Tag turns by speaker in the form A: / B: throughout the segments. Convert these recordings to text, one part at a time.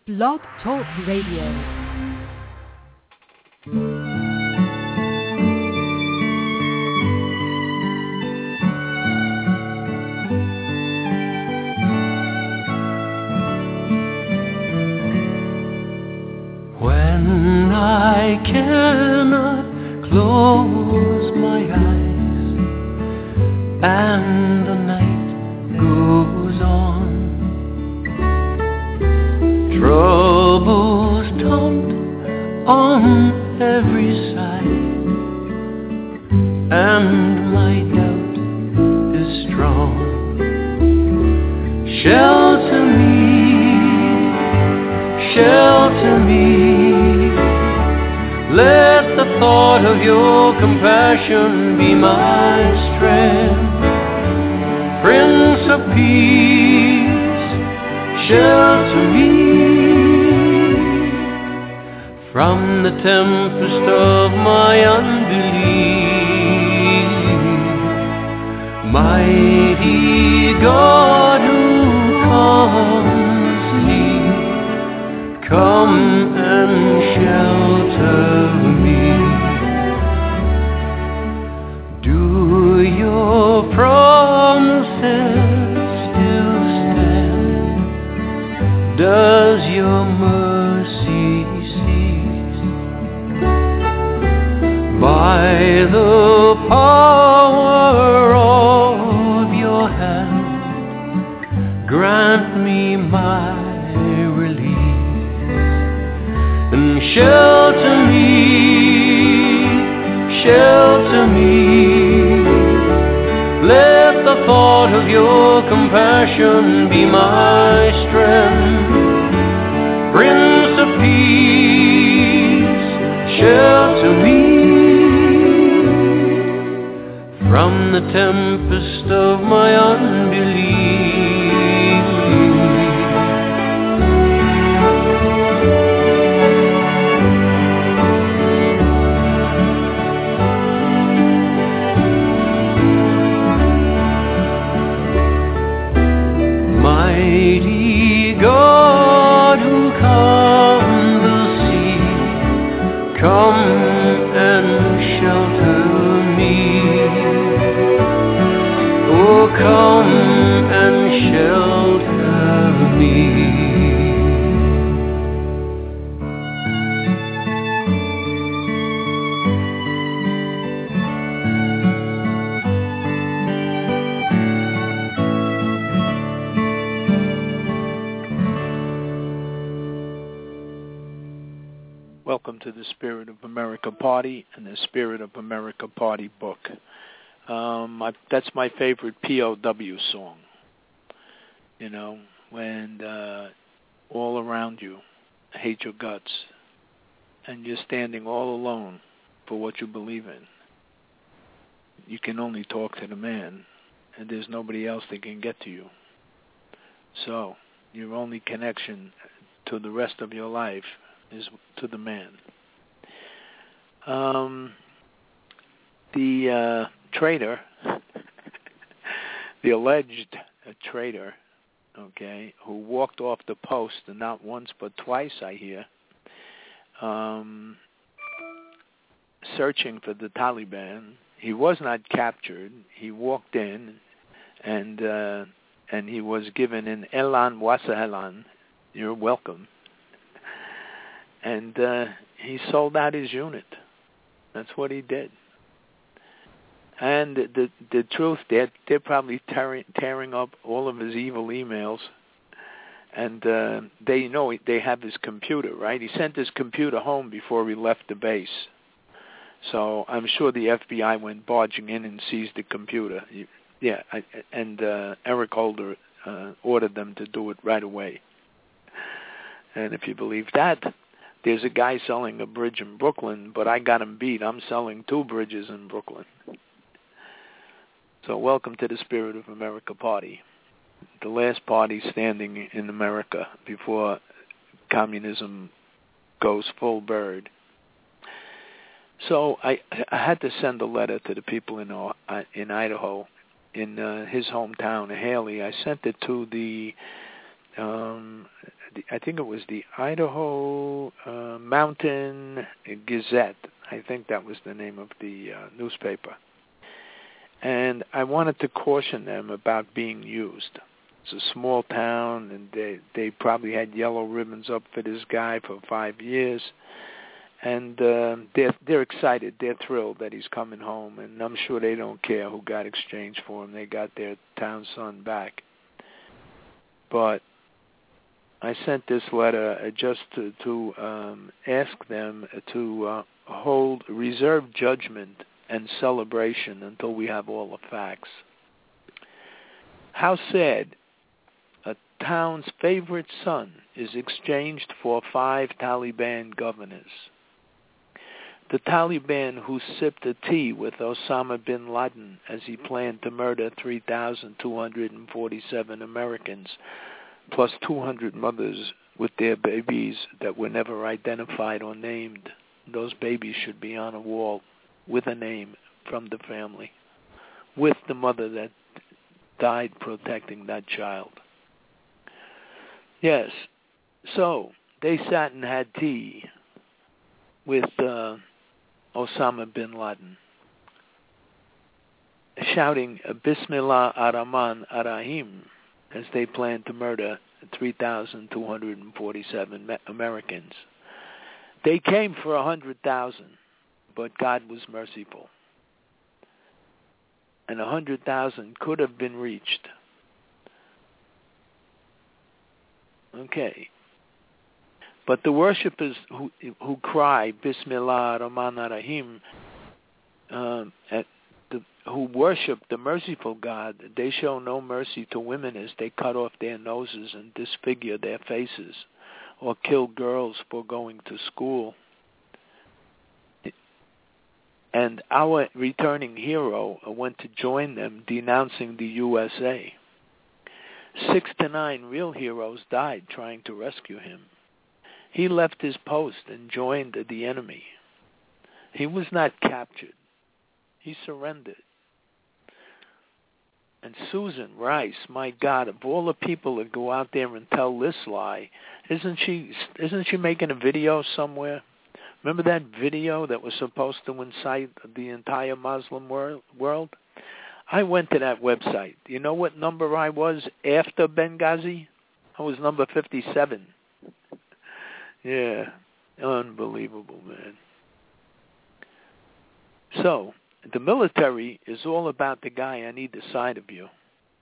A: Blog Talk Radio.
B: When I cannot close my eyes and the night goes on, troubles taunt on every side, and my doubt is strong. Shelter me, let the thought of your compassion be my strength. Prince of Peace, shelter me from the tempest of my unbelief. Mighty God who calms me, come and shelter me. Do your promises still stand? Does your mercy cease? By the power of your hand, grant me my and shelter me, let the thought of your compassion be my strength. Prince of Peace, shelter me from the tempest of my unbelief. Mighty God who calmed the sea, come and shelter me. Oh, come and shelter me.
C: Welcome to the Spirit of America Party and the Spirit of America Party book. That's my favorite POW song. You know, when all around you hate your guts and you're standing all alone for what you believe in. You can only talk to the man, and there's nobody else that can get to you. So your only connection to the rest of your life is to the man. The traitor, the alleged traitor, okay, who walked off the post, and not once but twice, I hear, searching for the Taliban. He was not captured. He walked in, and he was given an Elan Wasahelan, you're welcome. And he sold out his unit. That's what he did. And the truth, they're probably tearing up all of his evil emails. And they know they have his computer, right? He sent his computer home before he left the base. So I'm sure the FBI went barging in and seized the computer. And Eric Holder ordered them to do it right away. And if you believe that, there's a guy selling a bridge in Brooklyn, but I got him beat. I'm selling 2 bridges in Brooklyn. So welcome to the Spirit of America Party, the last party standing in America before communism goes full bird. So I had to send a letter to the people in Idaho, in his hometown, Haley. I sent it to I think it was the Idaho Mountain Gazette. I think that was the name of the newspaper. And I wanted to caution them about being used. It's a small town, and they probably had yellow ribbons up for this guy for 5 years. And they're excited. They're thrilled that he's coming home. And I'm sure they don't care who got exchanged for him. They got their town son back. But I sent this letter just to ask them to hold reserved judgment and celebration until we have all the facts. How sad. A town's favorite son is exchanged for 5 Taliban governors. The Taliban who sipped a tea with Osama bin Laden as he planned to murder 3,247 Americans, plus 200 mothers with their babies that were never identified or named. Those babies should be on a wall with a name from the family, with the mother that died protecting that child. Yes, so they sat and had tea with Osama bin Laden, shouting Bismillah ar-Rahman ar-Rahim as they planned to murder 3,247 Americans. They came for 100,000, but God was merciful. And 100,000 could have been reached. Okay. But the worshippers who cry Bismillah ar-Rahman ar-Rahim, who worship the merciful God, they show no mercy to women as they cut off their noses and disfigure their faces, or kill girls for going to school. And our returning hero went to join them, denouncing the USA. 6 to 9 real heroes died trying to rescue him. He left his post and joined the enemy. He was not captured. He surrendered. And Susan Rice, my God, of all the people that go out there and tell this lie, isn't she making a video somewhere? Remember that video that was supposed to incite the entire Muslim world? I went to that website. You know what number I was after Benghazi? I was number 57. Yeah, unbelievable, man. So, the military is all about the guy on either side of you.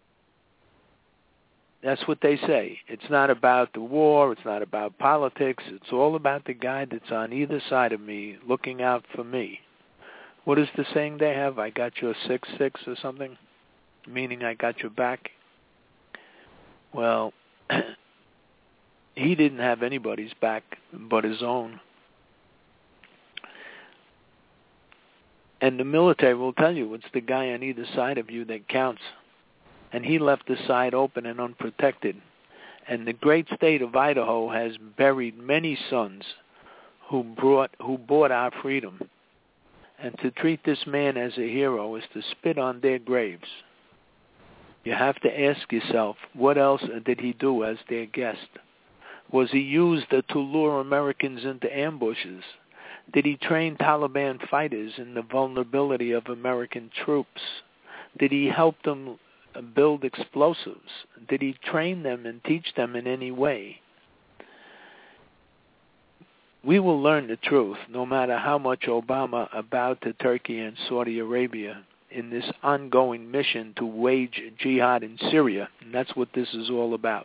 C: That's what they say. It's not about the war. It's not about politics. It's all about the guy that's on either side of me, looking out for me. What is the saying they have? I got your 6-6 or something? Meaning I got your back? Well, he didn't have anybody's back but his own. And the military will tell you it's the guy on either side of you that counts. And he left the side open and unprotected. And the great state of Idaho has buried many sons who bought our freedom. And to treat this man as a hero is to spit on their graves. You have to ask yourself, what else did he do as their guest? Was he used to lure Americans into ambushes? Did he train Taliban fighters in the vulnerability of American troops? Did he help them build explosives? Did he train them and teach them in any way? We will learn the truth, no matter how much Obama bowed to Turkey and Saudi Arabia in this ongoing mission to wage jihad in Syria. And that's what this is all about.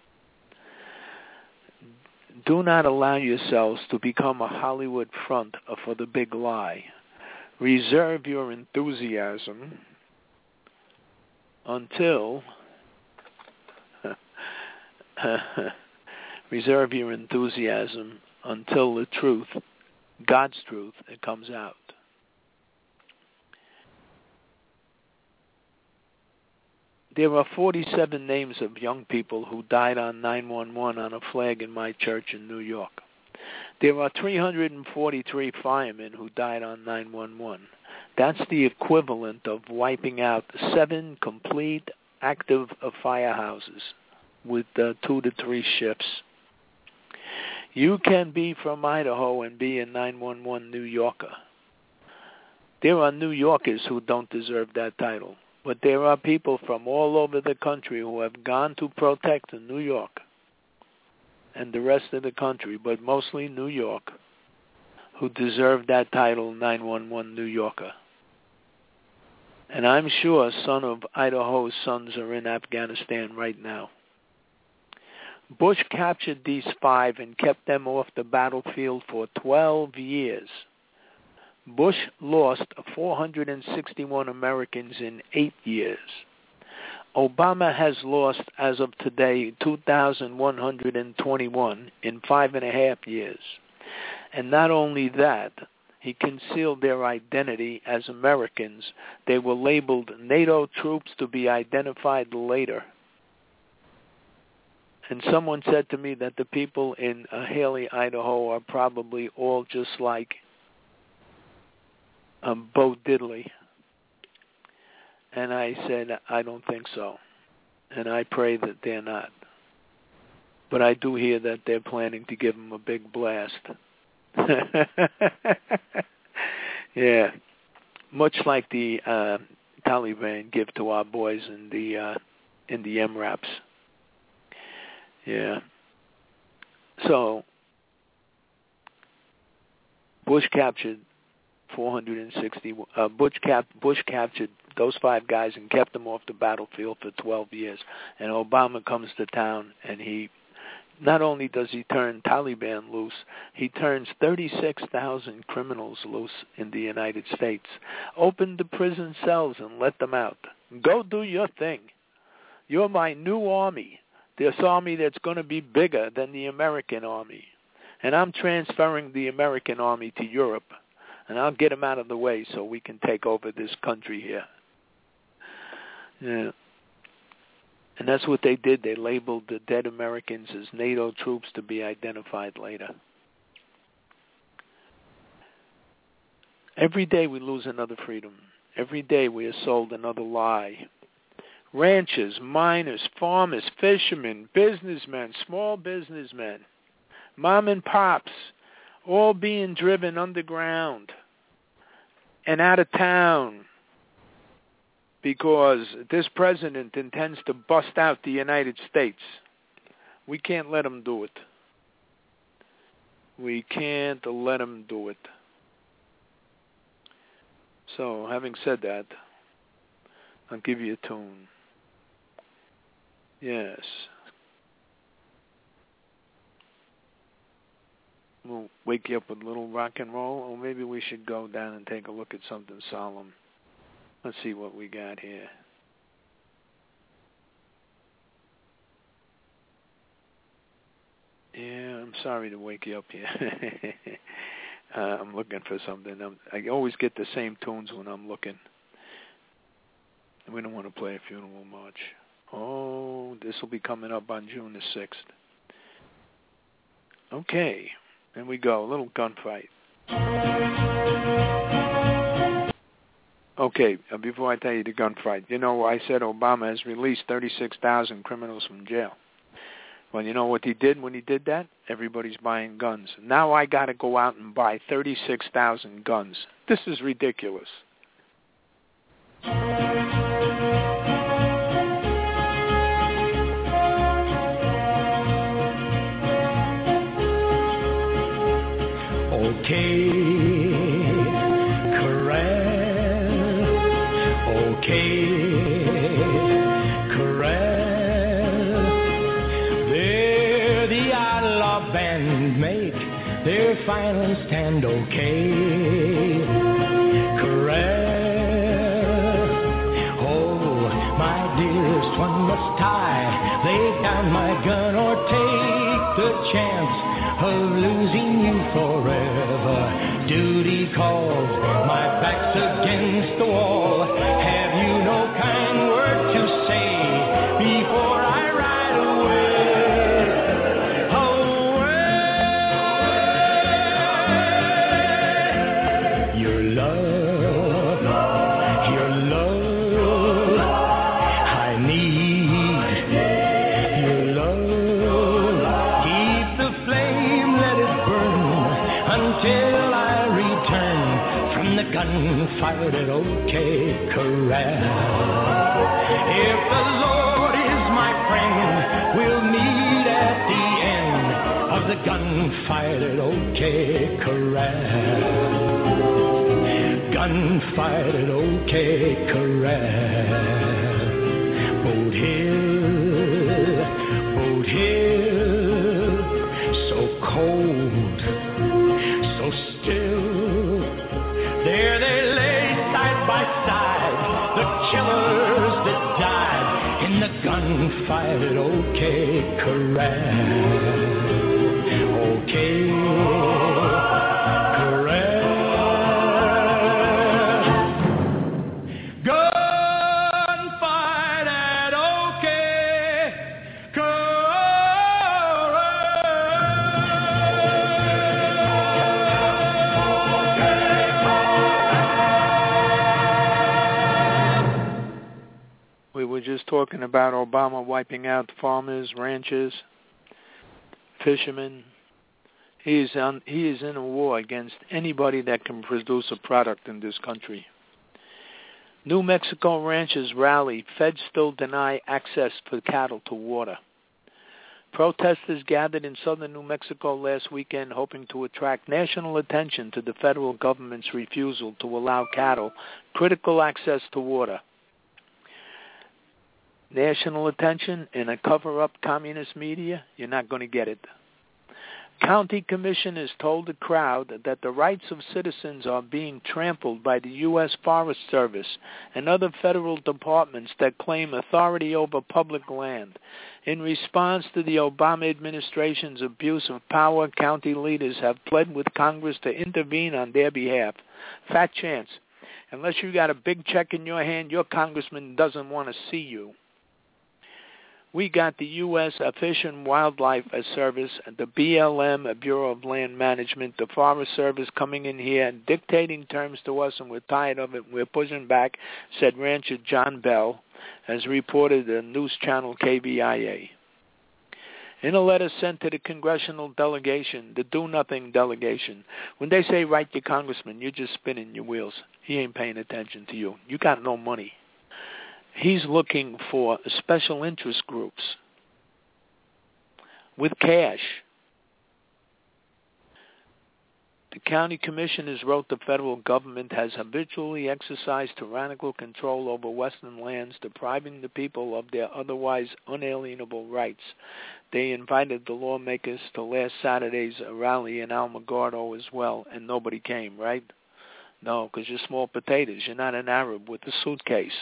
C: Do not allow yourselves to become a Hollywood front for the big lie. Reserve your enthusiasm until the truth, God's truth, it comes out. There are 47 names of young people who died on 9/11 on a flag in my church in New York. There are 343 firemen who died on 9/11. That's the equivalent of wiping out 7 complete active firehouses with 2 to 3 shifts. You can be from Idaho and be a 911 New Yorker. There are New Yorkers who don't deserve that title, but there are people from all over the country who have gone to protect New York and the rest of the country, but mostly New York, who deserve that title, 911 New Yorker. And I'm sure some of Idaho's sons are in Afghanistan right now. Bush captured these 5 and kept them off the battlefield for 12 years. Bush lost 461 Americans in 8 years. Obama has lost, as of today, 2,121 in 5.5 years. And not only that, he concealed their identity as Americans. They were labeled NATO troops to be identified later. And someone said to me that the people in Haley, Idaho are probably all just like Bo Diddley. And I said, I don't think so. And I pray that they're not. But I do hear that they're planning to give him a big blast. Yeah. Much like the Taliban give to our boys in the MRAPs. Yeah. So Bush captured 460. Bush captured those 5 guys and kept them off the battlefield for 12 years. And Obama comes to town, and he not only does he turn Taliban loose, he turns 36,000 criminals loose in the United States. Open the prison cells and let them out. Go do your thing. You're my new army. This army that's going to be bigger than the American army. And I'm transferring the American army to Europe. And I'll get them out of the way so we can take over this country here. Yeah. And that's what they did. They labeled the dead Americans as NATO troops to be identified later. Every day we lose another freedom. Every day we are sold another lie. Ranchers, miners, farmers, fishermen, businessmen, small businessmen, mom and pops, all being driven underground and out of town because this president intends to bust out the United States. We can't let him do it. We can't let him do it. So, having said that, I'll give you a tune. Yes. We'll wake you up with a little rock and roll, or maybe we should go down and take a look at something solemn. Let's see what we got here. Yeah, I'm sorry to wake you up here. I'm looking for something. I always get the same tunes when I'm looking. We don't want to play a funeral march. Oh, this will be coming up on June the 6th. Okay, and we go. A little gunfight. Okay, before I tell you the gunfight, you know, I said Obama has released 36,000 criminals from jail. Well, you know what he did when he did that? Everybody's buying guns. Now I got to go out and buy 36,000 guns. This is ridiculous.
D: Okay, Corral. Okay, Corral. They're the outlaw band make their final stand. Okay, Corral. Oh, my dearest one must I lay down my gun or take the chance of losing you forever. Duty calls, my back's against the wall. Have you no kind word to say before I ride away? Away. Your love, I need your love. Keep the flame the gunfight at OK Corral. If the Lord is my friend, we'll meet at the end of the gunfight at OK Corral. Gunfight at OK Corral. Boat Hill, so cold, so still. There they lay side by side, the killers that died in the gunfight at OK Corral. OK Corral. Gunfight at OK Corral.
C: We were just talking about Obama wiping out farmers, ranchers, fishermen. He is in a war against anybody that can produce a product in this country. New Mexico ranchers rally. Feds still deny access for cattle to water. Protesters gathered in southern New Mexico last weekend hoping to attract national attention to the federal government's refusal to allow cattle critical access to water. National attention in a cover-up communist media? You're not going to get it. County commissioners told the crowd that the rights of citizens are being trampled by the U.S. Forest Service and other federal departments that claim authority over public land. In response to the Obama administration's abuse of power, county leaders have pled with Congress to intervene on their behalf. Fat chance. Unless you got a big check in your hand, your congressman doesn't want to see you. We got the U.S. Fish and Wildlife Service, the BLM, Bureau of Land Management, the Forest Service coming in here and dictating terms to us, and we're tired of it. We're pushing back, said rancher John Bell, as reported in news channel KVIA. In a letter sent to the congressional delegation, the do-nothing delegation, when they say write your congressman, you're just spinning your wheels. He ain't paying attention to you. You got no money. He's looking for special interest groups with cash. The county commissioners wrote the federal government has habitually exercised tyrannical control over Western lands, depriving the people of their otherwise unalienable rights. They invited the lawmakers to last Saturday's rally in Alamogordo as well, and nobody came, right? No, because you're small potatoes. You're not an Arab with a suitcase.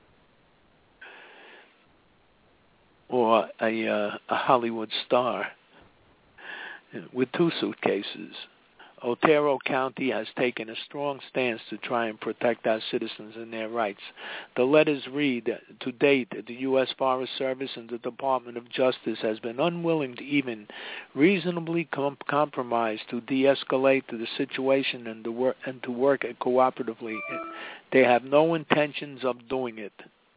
C: Or a Hollywood star with two suitcases. Otero County has taken a strong stance to try and protect our citizens and their rights. The letters read, to date, the U.S. Forest Service and the Department of Justice has been unwilling to even reasonably compromise to de-escalate the situation and to work cooperatively. They have no intentions of doing it.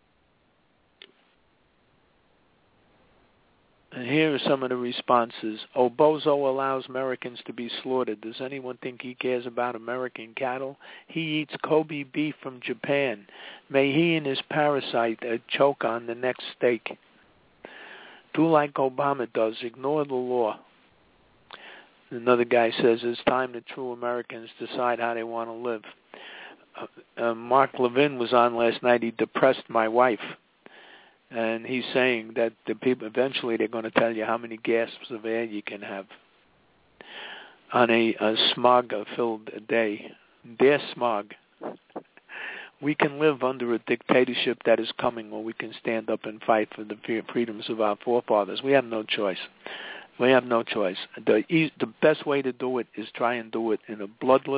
C: And here are some of the responses. Obozo allows Americans to be slaughtered. Does anyone think he cares about American cattle? He eats Kobe beef from Japan. May he and his parasite choke on the next steak. Do like Obama does. Ignore the law. Another guy says it's time the true Americans decide how they want to live. Mark Levin was on last night. He depressed my wife. And he's saying that the people, eventually they're going to tell you how many gasps of air you can have on a smog-filled day. Their smog. We can live under a dictatorship that is coming, or we can stand up and fight for the freedoms of our forefathers. We have no choice. We have no choice. The best way to do it is try and do it in a bloodless,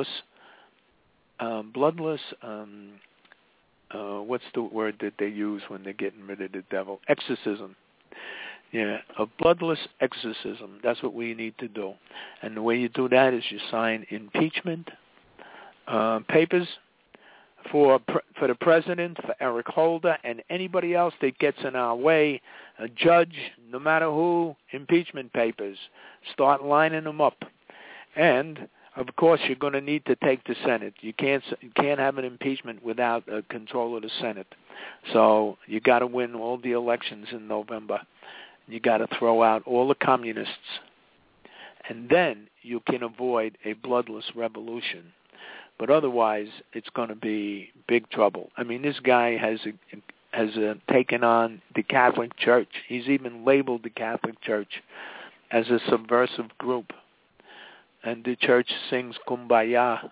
C: what's the word that they use when they're getting rid of the devil? Exorcism. Yeah, a bloodless exorcism. That's what we need to do. And the way you do that is you sign impeachment papers for the president, for Eric Holder, and anybody else that gets in our way, a judge, no matter who, impeachment papers. Start lining them up. And Of course, you're going to need to take the Senate. You can't have an impeachment without control of the Senate. So you got to win all the elections in November. You got to throw out all the communists, and then you can avoid a bloodless revolution. But otherwise, it's going to be big trouble. I mean, this guy has taken on the Catholic Church. He's even labeled the Catholic Church as a subversive group. And the church sings Kumbaya.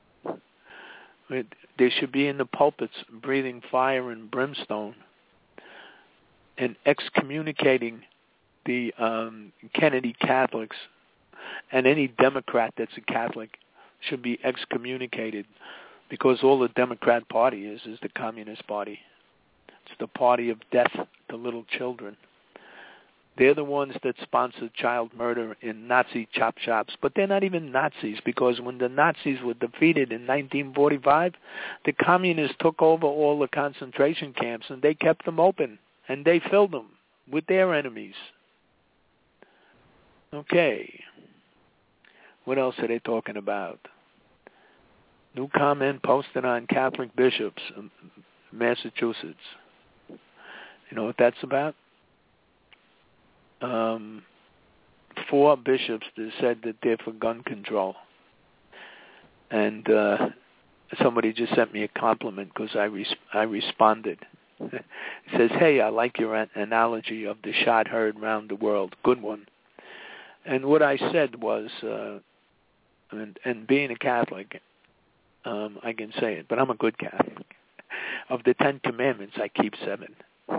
C: They should be in the pulpits breathing fire and brimstone and excommunicating the Kennedy Catholics, and any Democrat that's a Catholic should be excommunicated, because all the Democrat Party is the Communist Party. It's the party of death to little children. They're the ones that sponsor child murder in Nazi chop shops, but they're not even Nazis, because when the Nazis were defeated in 1945, the communists took over all the concentration camps, and they kept them open, and they filled them with their enemies. Okay. What else are they talking about? New comment posted on Catholic bishops in Massachusetts. You know what that's about? 4 bishops that said that they're for gun control. And somebody just sent me a compliment because I responded. It says, hey, I like your analogy of the shot heard round the world. Good one. And what I said was, and being a Catholic, I can say it, but I'm a good Catholic. Of the 10 Commandments, I keep 7.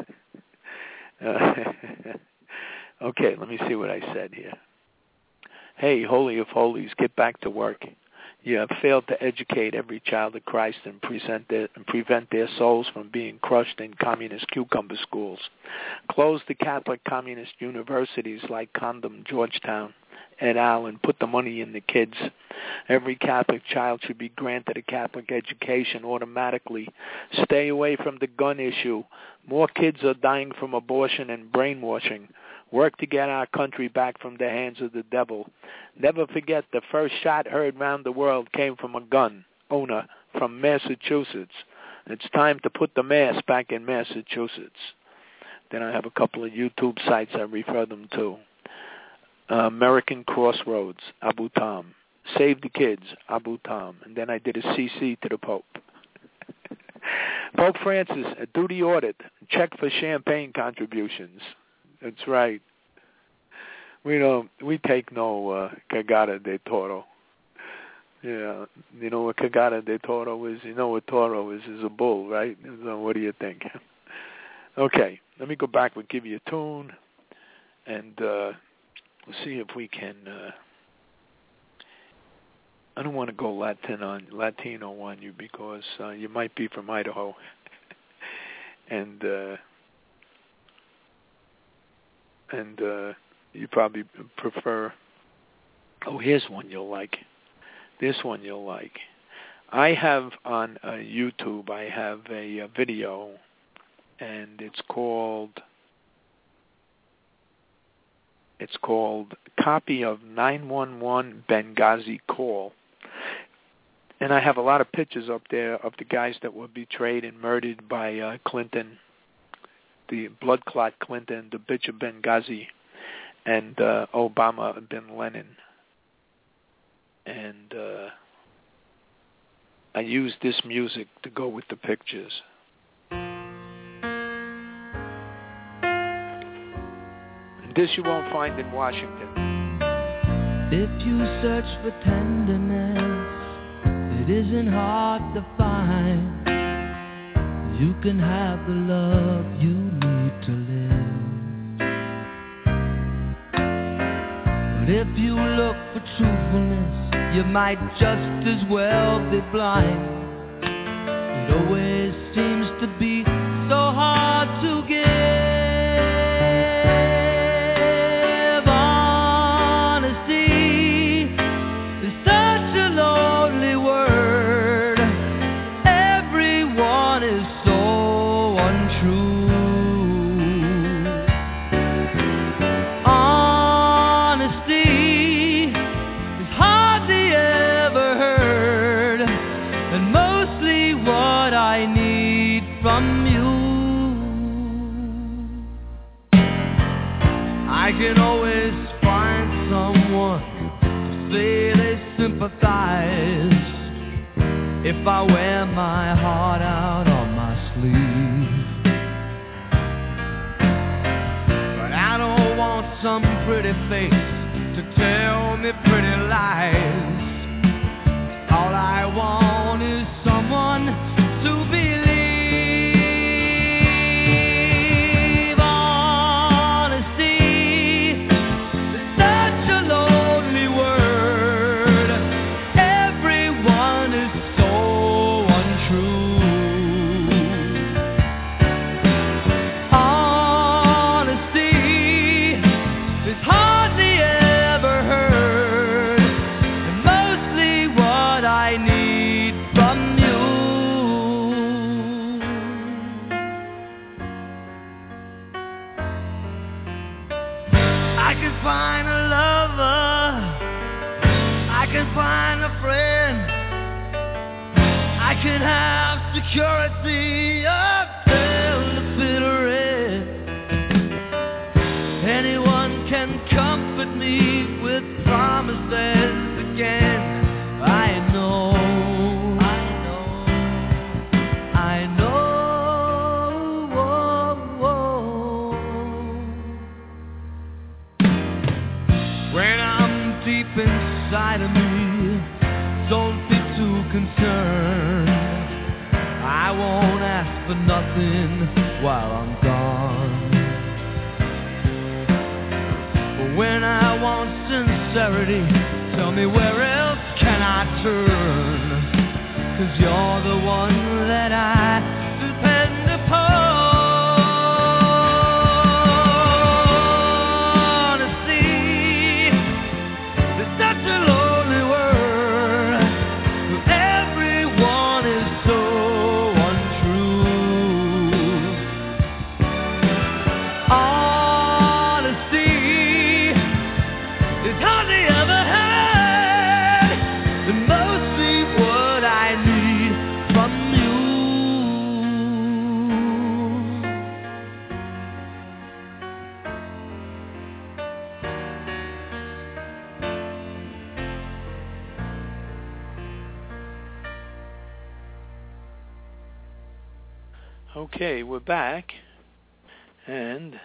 C: Okay, let me see what I said here. Hey, Holy of Holies, get back to work. You have failed to educate every child of Christ and prevent their souls from being crushed in communist cucumber schools. Close the Catholic communist universities like Condom, Georgetown, et al., and put the money in the kids. Every Catholic child should be granted a Catholic education automatically. Stay away from the gun issue. More kids are dying from abortion and brainwashing. Work to get our country back from the hands of the devil. Never forget the first shot heard round the world came from a gun owner from Massachusetts. It's time to put the mask back in Massachusetts. Then I have a couple of YouTube sites I refer them to. American Crossroads, Abu Tam. Save the Kids, Abu Tam. And then I did a CC to the Pope. Pope Francis, a duty audit. Check for champagne contributions. That's right. We take no cagada de toro. Yeah, you know what cagada de toro is? You know what toro is a bull, right? So what do you think? Okay, let me go back. We'll give you a tune, and we'll see if we can... I don't want to go Latino on you because you might be from Idaho. And you probably prefer... Oh, here's one you'll like. This one you'll like. I have on YouTube, I have a video, and it's called Copy of 911 Benghazi Call. And I have a lot of pictures up there of the guys that were betrayed and murdered by Clinton, the blood clot Clinton, the bitch of Benghazi, and Obama bin Laden. And I used this music to go with the pictures. And this you won't find in Washington.
D: If you search for tenderness, it isn't hard to find. You can have the love you need to live. But if you look for truthfulness, you might just as well be blind. It always seems to be so hard to give. Honesty is such a lonely word. Everyone is so untrue. Honesty is hardly ever someone to say they sympathize if I wear my heart out on my sleeve. But I don't want some pretty face to tell me pretty lies. All I want is someone to believe. Honesty is such a lonely word. Everyone is so untrue. Honesty is hardly ever heard, and mostly what I need from you. I can find a lover, I can find a friend, I can have security up till the bitter end. Anyone can comfort me with promises again. I know. When I'm deep inside of me, don't be too concerned. I won't ask for nothing while I'm gone. But when I want sincerity, tell me where else can I turn? 'Cause you're the one that I depend upon. Honesty is such a lonely word. Everyone is so untrue. Honesty is hardly ever had, and mostly what I need from you.
C: Okay, we're back, and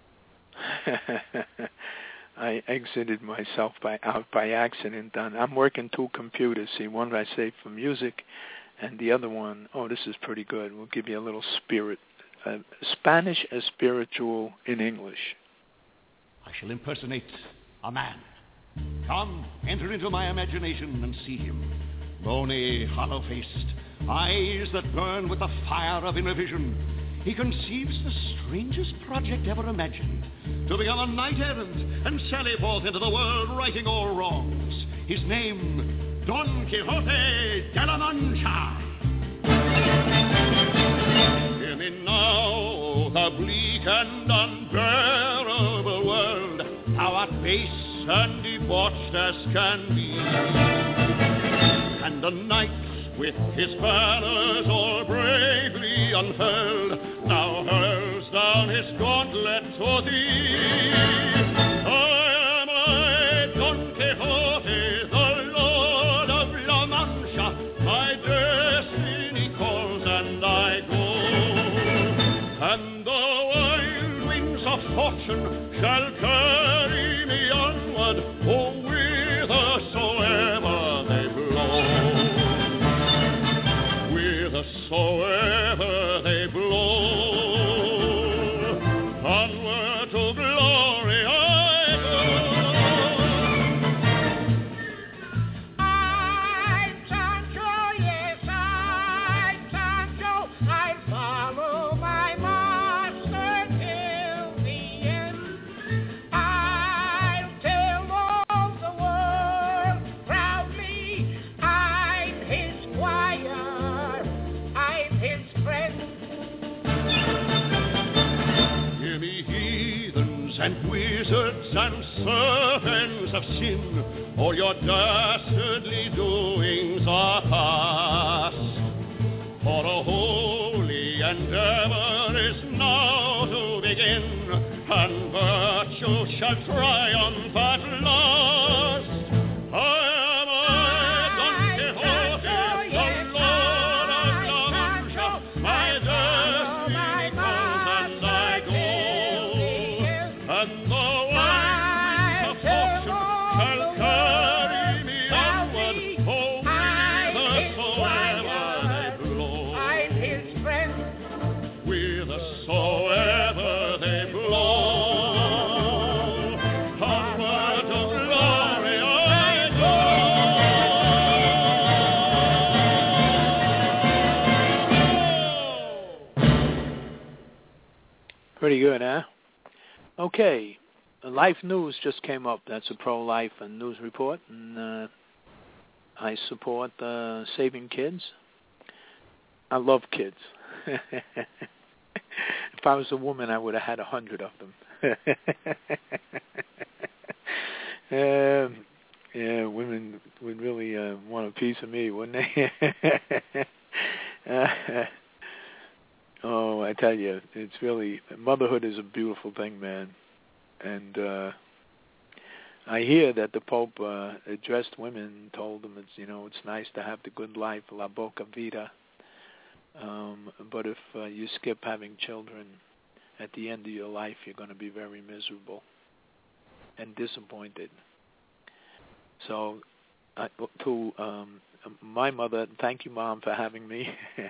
C: I exited myself out by accident. I'm working two computers. See, one I save for music, and the other one, oh, this is pretty good. We'll give you a little Spanish as spiritual in English.
E: I shall impersonate a man. Come, enter into my imagination and see him. Bony, hollow-faced, eyes that burn with the fire of inner vision. He conceives the strangest project ever imagined, to become a knight-errant and sally forth into the world righting all wrongs. His name, Don Quixote de la Mancha. Hear me now, the bleak and unbearable world, thou art base and debauched as can be. And the knight with his banners all bravely unfurled now hurls down his gauntlet to thee. I am Don Quixote, the Lord of La Mancha. My destiny calls and I go, and the wild wings of fortune shall carry me onward, oh, whithersoever they blow. Whithersoever they blow, onward to glory I go.
F: I'm Sancho, yes, I'm Sancho. I follow my master till the end. I'll tell all the world proudly I'm his squire, I'm his friend.
E: Hear me, heathens and wizards and servants of sin, all your dastardly doings are past. For a holy endeavor is now to begin, and virtue shall triumph at last.
C: Pretty good, huh? Okay. Life News just came up. That's a pro-life and news report. And I support saving kids. I love kids. If I was a woman, I would have had 100 of them. Yeah, women would really want a piece of me, wouldn't they? Oh, I tell you, it's really, motherhood is a beautiful thing, man. And I hear that the Pope addressed women, told them it's nice to have the good life, la boca vita. But if you skip having children, at the end of your life, you're going to be very miserable and disappointed. So, to my mother, thank you, Mom, for having me.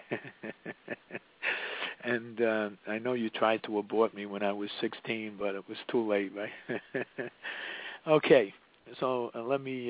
C: And I know you tried to abort me when I was 16, but it was too late, right? Okay, so let me...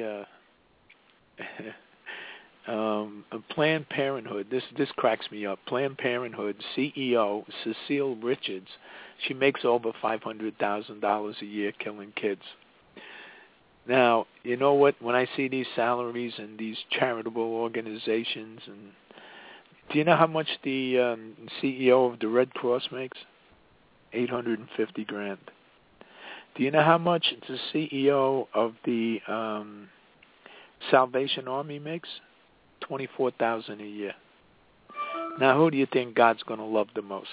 C: Planned Parenthood, this cracks me up. Planned Parenthood CEO Cecile Richards, she makes over $500,000 a year killing kids. Now, you know what? When I see these salaries and these charitable organizations, and do you know how much the CEO of the Red Cross makes? $850,000. Do you know how much the CEO of the Salvation Army makes? $24,000 a year. Now, who do you think God's going to love the most?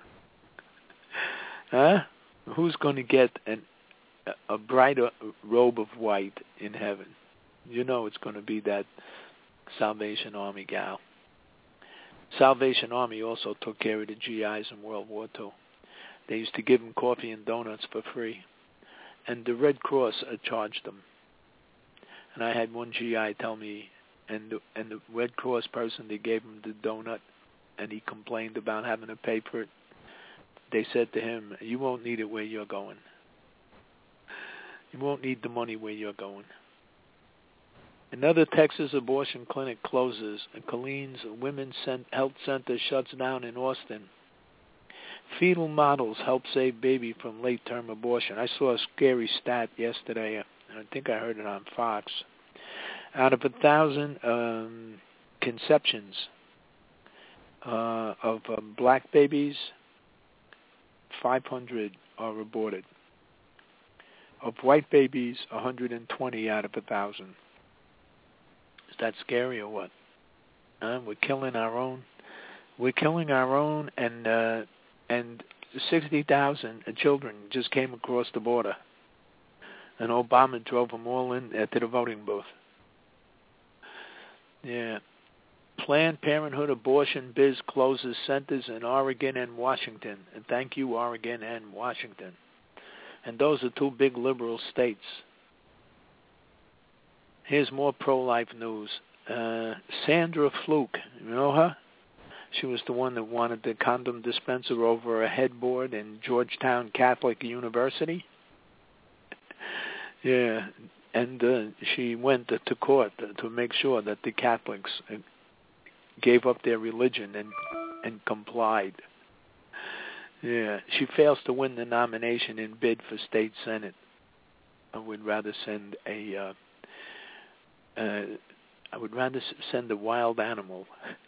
C: Huh? Who's going to get a brighter robe of white in heaven? You know it's going to be that Salvation Army gal. Salvation Army also took care of the GIs in World War II. They used to give them coffee and donuts for free. And the Red Cross charged them. And I had one GI tell me, and the Red Cross person, they gave him the donut, and he complained about having to pay for it. They said to him, you won't need it where you're going. You won't need the money where you're going. Another Texas abortion clinic closes. Colleen's Women's Health Center shuts down in Austin. Fetal models help save baby from late-term abortion. I saw a scary stat yesterday. I think I heard it on Fox. Out of 1,000 conceptions of black babies, 500 are aborted. Of white babies, 120 out of 1,000. Is that scary or what? We're killing our own. We're killing our own, and 60,000 children just came across the border. And Obama drove them all in to the voting booth. Yeah. Planned Parenthood abortion biz closes centers in Oregon and Washington. And thank you, Oregon and Washington. And those are two big liberal states. Here's more pro-life news. Sandra Fluke, you know her? She was the one that wanted the condom dispenser over a headboard in Georgetown Catholic University. Yeah, and she went to court to make sure that the Catholics gave up their religion and complied. Yeah, she fails to win the nomination and bid for state senate. I would rather send a wild animal.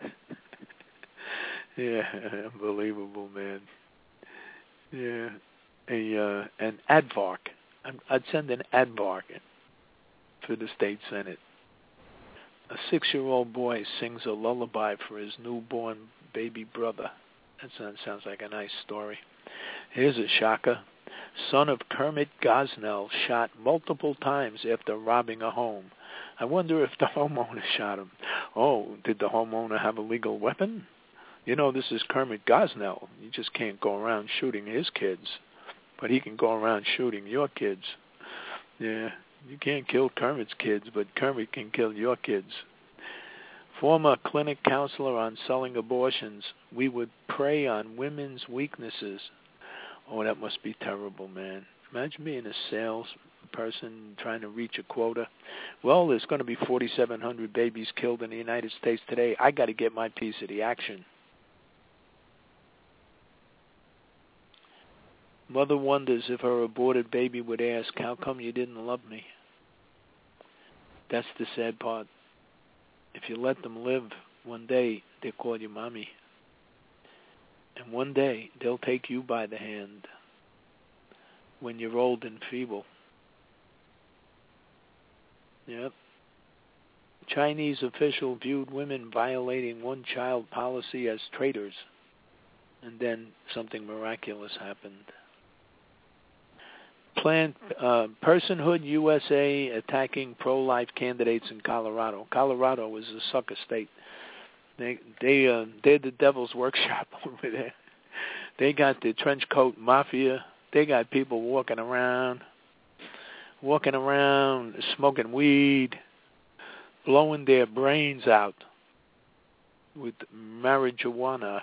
C: Yeah, unbelievable, man. Yeah, an aardvark. I'd send an aardvark for the state senate. A 6-year-old boy sings a lullaby for his newborn baby brother. That sounds like a nice story. Here's a shocker. Son of Kermit Gosnell shot multiple times after robbing a home. I wonder if the homeowner shot him. Oh, did the homeowner have a legal weapon? You know, this is Kermit Gosnell. You just can't go around shooting his kids. But he can go around shooting your kids. Yeah, you can't kill Kermit's kids, but Kermit can kill your kids. Former clinic counselor on selling abortions. We would prey on women's weaknesses. Oh, that must be terrible, man. Imagine being a salesperson trying to reach a quota. Well, there's going to be 4,700 babies killed in the United States today. I got to get my piece of the action. Mother wonders if her aborted baby would ask, how come you didn't love me? That's the sad part. If you let them live, one day they'll call you mommy. And one day they'll take you by the hand when you're old and feeble. Yep. Chinese official viewed women violating one-child policy as traitors. And then something miraculous happened. Personhood USA attacking pro-life candidates in Colorado. Colorado is a sucker state. They're the devil's workshop over there. They got the trench coat mafia. They got people walking around, smoking weed, blowing their brains out with marijuana.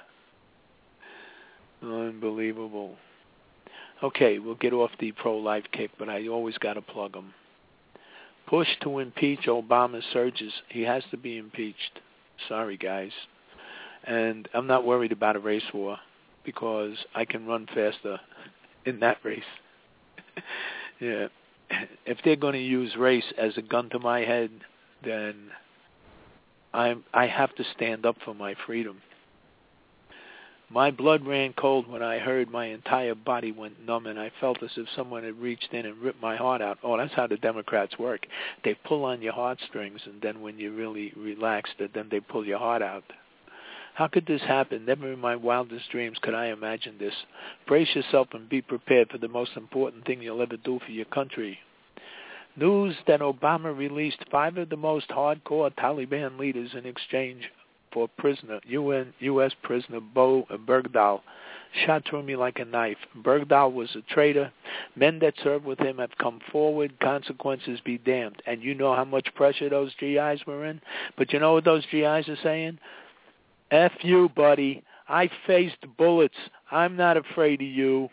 C: Unbelievable. Okay, we'll get off the pro-life kick, but I always got to plug them. Push to impeach Obama surges. He has to be impeached. Sorry, guys. And I'm not worried about a race war because I can run faster in that race. Yeah. If they're going to use race as a gun to my head, then I have to stand up for my freedom. My blood ran cold when I heard. My entire body went numb, and I felt as if someone had reached in and ripped my heart out. Oh, that's how the Democrats work. They pull on your heartstrings, and then when you're really relaxed, then they pull your heart out. How could this happen? Never in my wildest dreams could I imagine this. Brace yourself and be prepared for the most important thing you'll ever do for your country. News that Obama released 5 of the most hardcore Taliban leaders in exchange for prisoner, U.S. prisoner Bo Bergdahl, shot through me like a knife. Bergdahl was a traitor. Men that served with him have come forward. Consequences be damned. And you know how much pressure those GIs were in? But you know what those GIs are saying? F you, buddy. I faced bullets. I'm not afraid of you.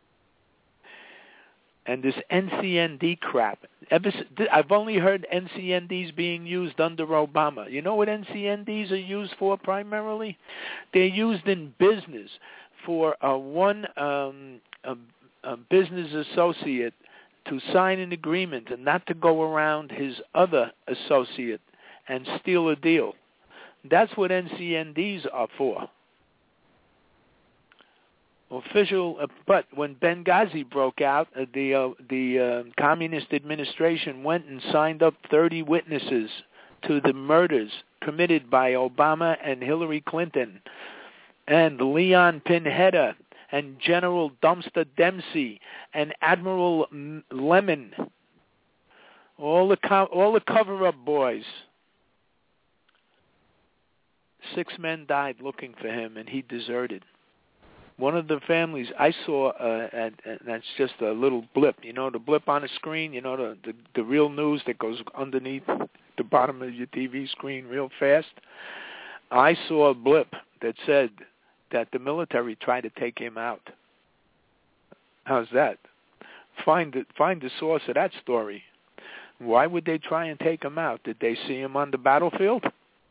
C: And this NCND crap. I've only heard NCNDs being used under Obama. You know what NCNDs are used for primarily? They're used in business for a business associate to sign an agreement and not to go around his other associate and steal a deal. That's what NCNDs are for. But when Benghazi broke out, the communist administration went and signed up 30 witnesses to the murders committed by Obama and Hillary Clinton and Leon Pineda and General Dumpster Dempsey and Admiral Lemon, all the cover-up boys. 6 men died looking for him, and he deserted. One of the families I saw, and that's just a little blip, you know, the blip on the screen, you know, the real news that goes underneath the bottom of your TV screen real fast. I saw a blip that said that the military tried to take him out. How's that? Find the source of that story. Why would they try and take him out? Did they see him on the battlefield?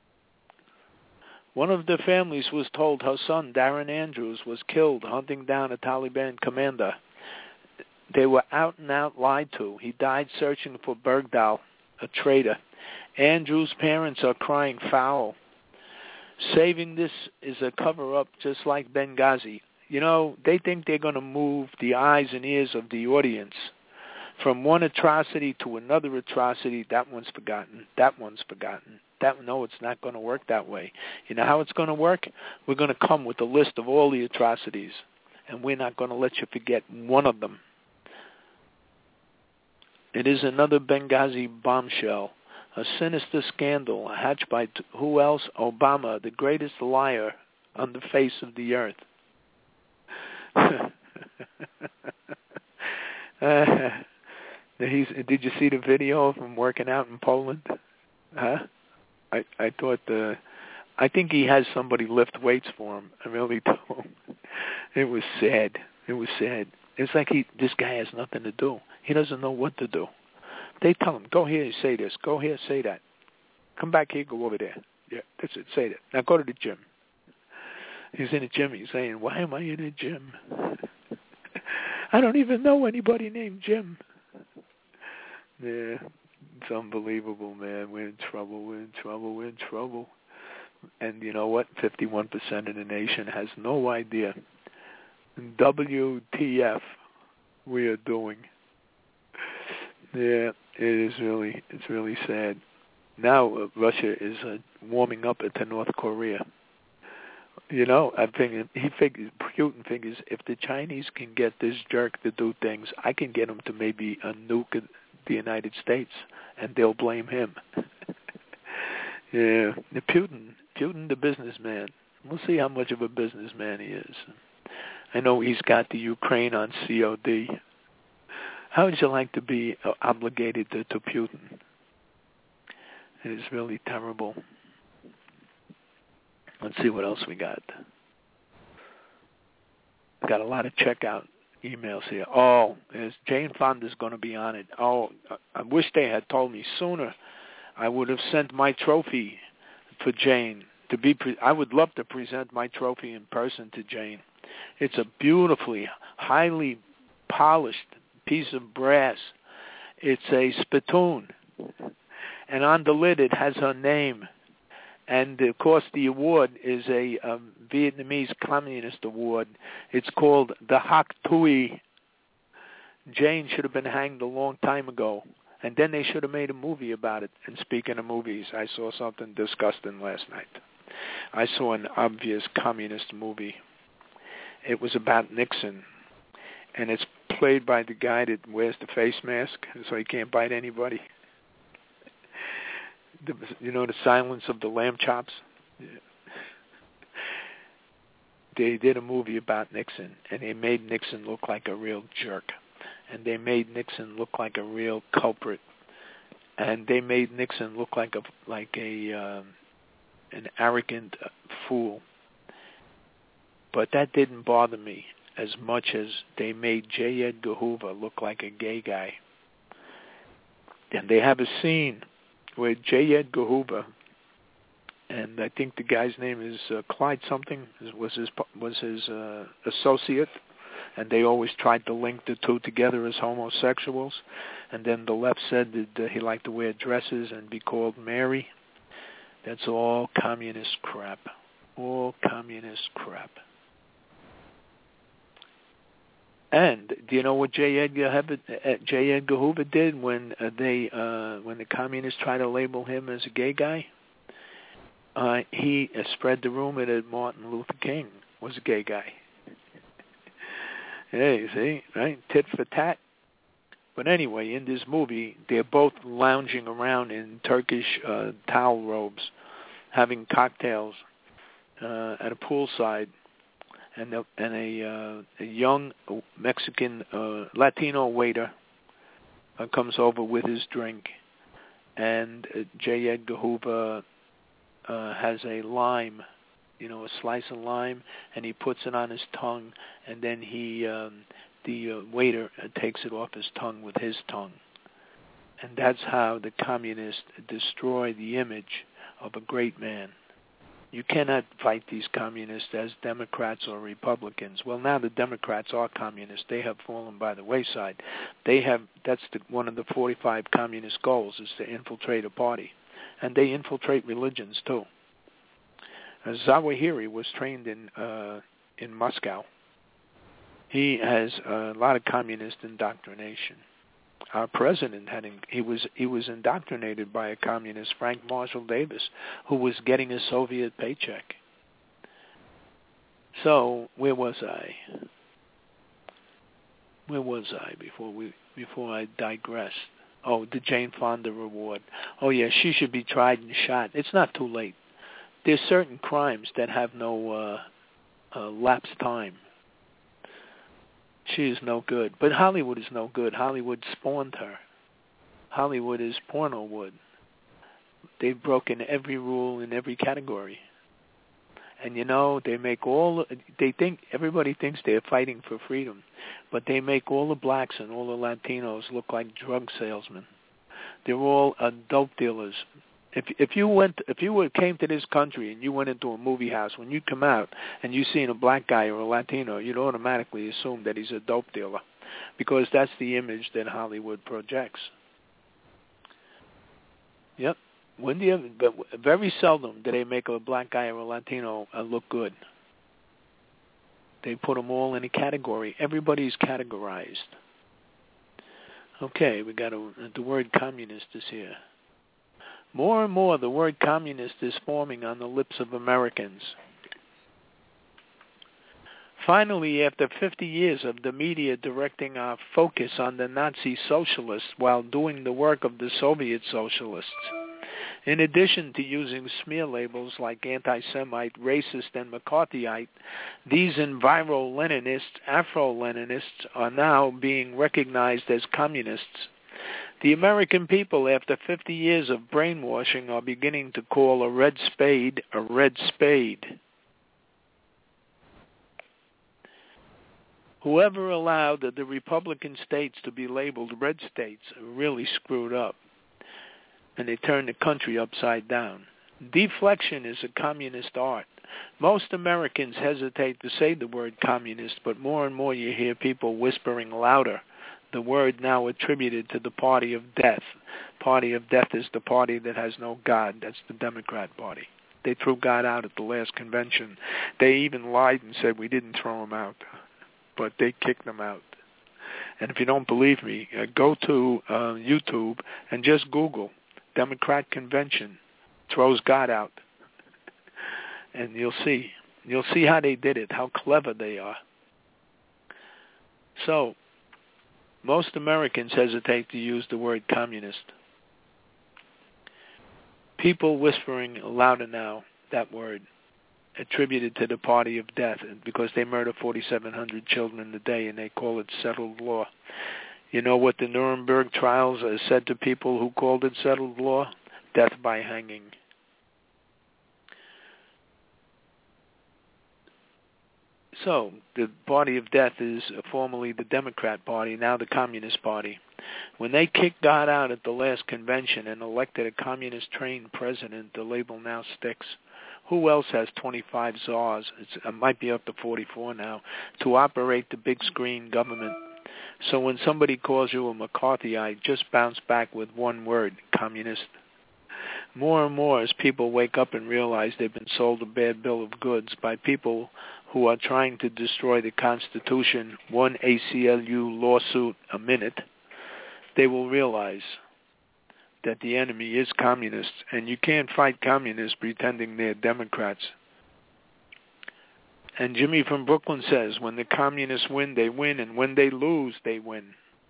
C: One of the families was told her son, Darren Andrews, was killed hunting down a Taliban commander. They were out and out lied to. He died searching for Bergdahl, a traitor. Andrews' parents are crying foul. Saving this is a cover-up just like Benghazi. You know, they think they're going to move the eyes and ears of the audience from one atrocity to another atrocity. That one's forgotten. That one's forgotten. No, it's not going to work that way. You know how it's going to work? We're going to come with a list of all the atrocities, and we're not going to let you forget one of them. It is another Benghazi bombshell, a sinister scandal hatched by who else? Obama, the greatest liar on the face of the earth. Did you see the video of him working out in Poland? Huh? I thought I think he has somebody lift weights for him. I really do. It was sad. It was sad. It's like this guy has nothing to do. He doesn't know what to do. They tell him, go here, say this. Go here, say that. Come back here, go over there. Yeah, that's it. Say that. Now go to the gym. He's in the gym. He's saying, why am I in the gym? I don't even know anybody named Jim. Yeah, it's unbelievable, man. We're in trouble. And you know what? 51% of the nation has no idea. WTF we are doing. Yeah, it's really sad. Now Russia is warming up to North Korea. You know, Putin figures if the Chinese can get this jerk to do things, I can get him to maybe nuke the United States, and they'll blame him. Yeah, Putin, the businessman. We'll see how much of a businessman he is. I know he's got the Ukraine on COD. How would you like to be obligated to Putin? It is really terrible. Let's see what else we got. We got a lot of checkout emails here. Oh, Jane Fonda's going to be on it. Oh, I wish they had told me sooner. I would have sent my trophy for Jane to be. I would love to present my trophy in person to Jane. It's a beautifully, highly polished piece of brass. It's a spittoon, and on the lid it has her name. And, of course, the award is a Vietnamese Communist award. It's called the Hak Tui. Jane should have been hanged a long time ago. And then they should have made a movie about it. And speaking of movies, I saw something disgusting last night. I saw an obvious communist movie. It was about Nixon. And it's played by the guy that wears the face mask so he can't bite anybody. The Silence of the Lamb Chops. Yeah. They did a movie about Nixon, and they made Nixon look like a real jerk, and they made Nixon look like a real culprit, and they made Nixon look like an arrogant fool. But that didn't bother me as much as they made J. Edgar Hoover look like a gay guy. And they have a scene where J. Edgar Hoover, and I think the guy's name is Clyde something, was his associate, and they always tried to link the two together as homosexuals. And then the left said that he liked to wear dresses and be called Mary. That's all communist crap. All communist crap. And do you know what J. Edgar Hoover did when the communists tried to label him as a gay guy? He spread the rumor that Martin Luther King was a gay guy. Hey, see, right? Tit for tat. But anyway, in this movie, they're both lounging around in Turkish towel robes, having cocktails at a poolside. And a young Mexican Latino waiter comes over with his drink, and J. Edgar Hoover has a lime, a slice of lime, and he puts it on his tongue, and then the waiter takes it off his tongue with his tongue. And that's how the communists destroy the image of a great man. You cannot fight these communists as Democrats or Republicans. Well, now the Democrats are communists. They have fallen by the wayside. That's one of the 45 communist goals, is to infiltrate a party. And they infiltrate religions, too. Zawahiri was trained in Moscow. He has a lot of communist indoctrination. Our president he was indoctrinated by a communist, Frank Marshall Davis, who was getting a Soviet paycheck. So where was I? Before I digressed? Oh, the Jane Fonda Award. Oh yeah, she should be tried and shot. It's not too late. There's certain crimes that have no lapse time. She is no good. But Hollywood is no good. Hollywood spawned her. Hollywood is Pornowood. They've broken every rule in every category. And they make everybody thinks they're fighting for freedom, but they make all the blacks and all the Latinos look like drug salesmen. They're all dope dealers. If you came to this country and you went into a movie house, when you come out and you seen a black guy or a Latino, you'd automatically assume that he's a dope dealer. because that's the image that Hollywood projects. Yep. But very seldom do they make a black guy or a Latino look good. They put them all in a category. Everybody's categorized. Okay, we got the word communist is here. More and more, the word communist is forming on the lips of Americans. Finally, after 50 years of the media directing our focus on the Nazi socialists while doing the work of the Soviet socialists, in addition to using smear labels like anti-Semite, racist, and McCarthyite, these Enviro-Leninists, Afro-Leninists are now being recognized as communists. The American people, after 50 years of brainwashing, are beginning to call a red spade a red spade. Whoever allowed the Republican states to be labeled red states really screwed up, and they turned the country upside down. Deflection is a communist art. Most Americans hesitate to say the word communist, but more and more you hear people whispering louder the word now attributed to the party of death. Party of death is the party that has no God. That's the Democrat Party. They threw God out at the last convention. They even lied and said we didn't throw him out, but they kicked them out. And if you don't believe me, go to YouTube and just Google Democrat Convention throws God out, and you'll see how they did it, how clever they are. So most Americans hesitate to use the word communist. People whispering louder now that word, attributed to the party of death, because they murder 4,700 children a day and they call it settled law. You know what the Nuremberg trials said to people who called it settled law? Death by hanging. So, the party of death is formerly the Democrat Party, now the Communist Party. When they kicked God out at the last convention and elected a communist-trained president, the label now sticks. Who else has 25 czars, it might be up to 44 now, to operate the big screen government? So when somebody calls you a McCarthyite, just bounce back with one word, communist. More and more as people wake up and realize they've been sold a bad bill of goods by people who are trying to destroy the Constitution, one ACLU lawsuit a minute, they will realize that the enemy is communists, and you can't fight communists pretending they're Democrats. And Jimmy from Brooklyn says, when the communists win, they win, and when they lose, they win.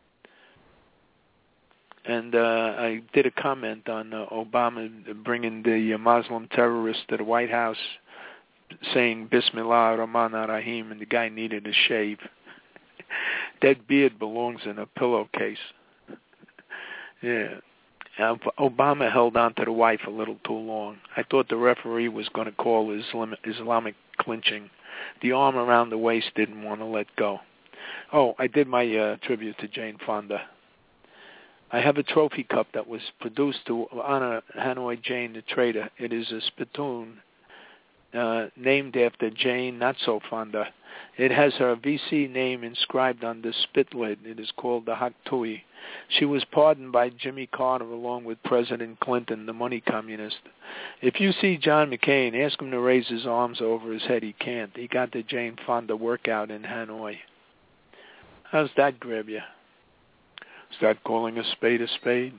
C: And I did a comment on Obama bringing the Muslim terrorists to the White House, saying Bismillah ar-Rahman ar-Rahim, and the guy needed a shave. That beard belongs in a pillowcase. Yeah. Obama held on to the wife a little too long. I thought the referee was going to call Islamic clinching. The arm around the waist didn't want to let go. Oh, I did my tribute to Jane Fonda. I have a trophy cup that was produced to honor Hanoi Jane the Trader. It is a spittoon named after Jane Not So Fonda. It has her VC name inscribed on the spit lid. It is called the Haktui. She was pardoned by Jimmy Carter along with President Clinton, the money communist. If you see John McCain, ask him to raise his arms over his head. He can't. He got the Jane Fonda workout in Hanoi. How's that grab you? Start calling a spade a spade?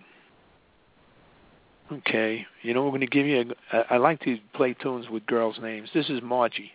C: Okay. You know, we're going to give you I like to play tunes with girls' names. This is Margie.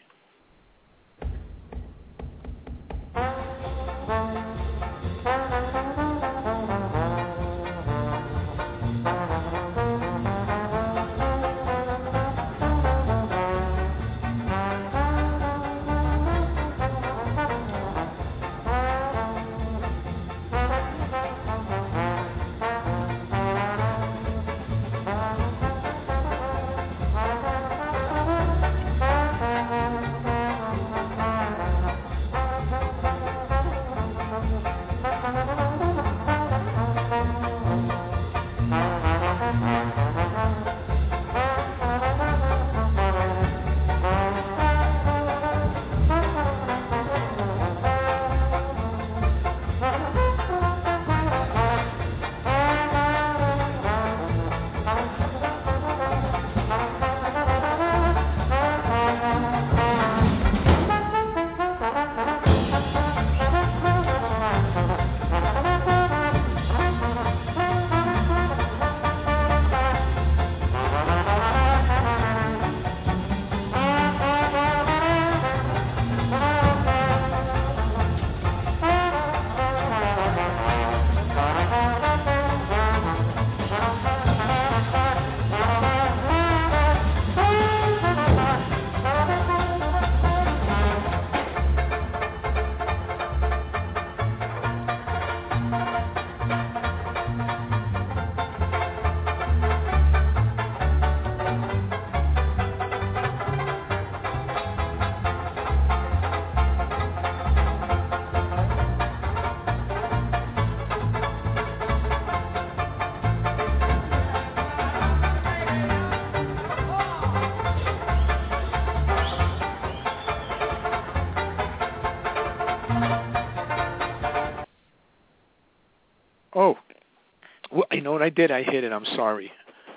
C: know what I did? I hit it. I'm sorry.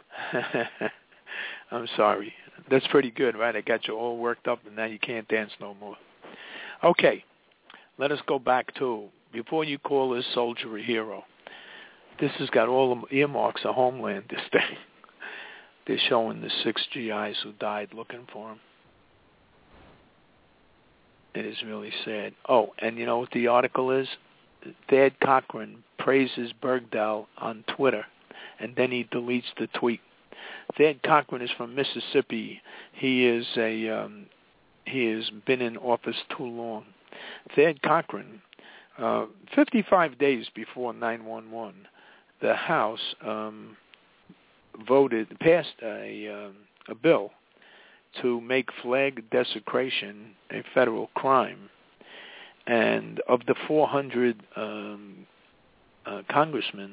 C: I'm sorry. That's pretty good, right? I got you all worked up, and now you can't dance no more. Okay, let us go back to, before you call this soldier a hero, this has got all the earmarks of Homeland, this thing. They're showing the 6 GIs who died looking for him. It is really sad. Oh, and you know what the article is? Thad Cochran praises Bergdahl on Twitter, and then he deletes the tweet. Thad Cochran is from Mississippi. He has been in office too long. Thad Cochran, 55 days before 9/11, the House passed a bill to make flag desecration a federal crime. And of the 400 congressmen,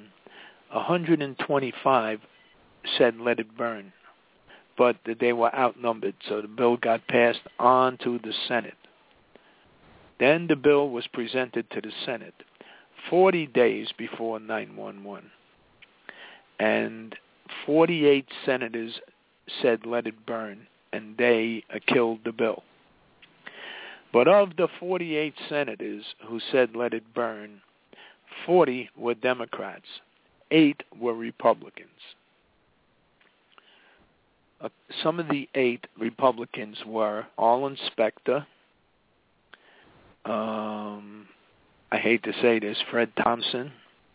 C: 125 said let it burn. But they were outnumbered, so the bill got passed on to the Senate. Then the bill was presented to the Senate 40 days before 9/11. And 48 senators said let it burn, and they killed the bill. But of the 48 senators who said let it burn, 40 were Democrats, 8 were Republicans. Some of the 8 Republicans were Arlen Specter, I hate to say this, Fred Thompson,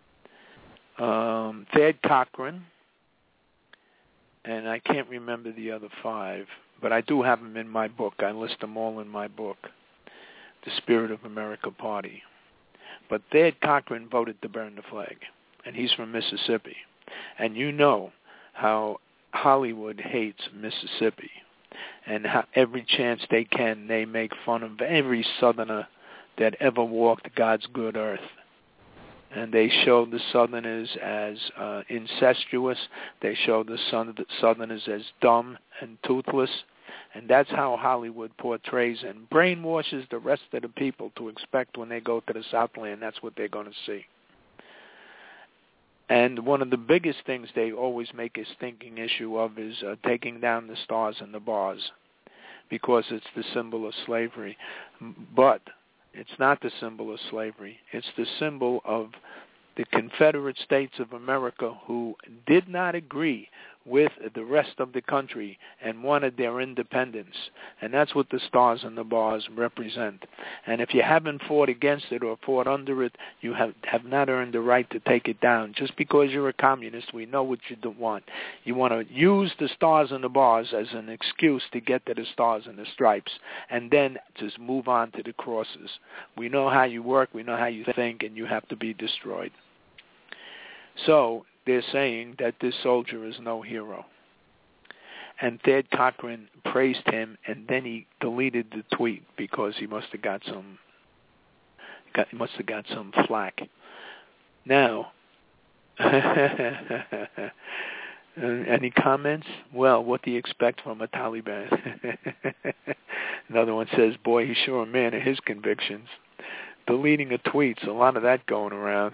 C: Thad Cochran, and I can't remember the other 5, but I do have them in my book. I list them all in my book, The Spirit of America Party. But Thad Cochran voted to burn the flag, and he's from Mississippi. And you know how Hollywood hates Mississippi, and how every chance they can, they make fun of every Southerner that ever walked God's good earth. And they show the Southerners as incestuous. They show the Southerners as dumb and toothless. And that's how Hollywood portrays and brainwashes the rest of the people to expect when they go to the Southland, that's what they're going to see. And one of the biggest things they always make a stinking issue of is taking down the stars and the bars, because it's the symbol of slavery. But it's not the symbol of slavery. It's the symbol of the Confederate States of America, who did not agree with the rest of the country and wanted their independence. And that's what the stars and the bars represent. And if you haven't fought against it or fought under it, you have not earned the right to take it down. Just because you're a communist, we know what you don't want. You want to use the stars and the bars as an excuse to get to the stars and the stripes, and then just move on to the crosses. We know how you work, we know how you think, and you have to be destroyed. So they're saying that this soldier is no hero. And Thad Cochran praised him, and then he deleted the tweet because he must have got some flack. Now, any comments? Well, what do you expect from a Taliban? Another one says, boy, he's sure a man of his convictions. Deleting of tweets, a lot of that going around.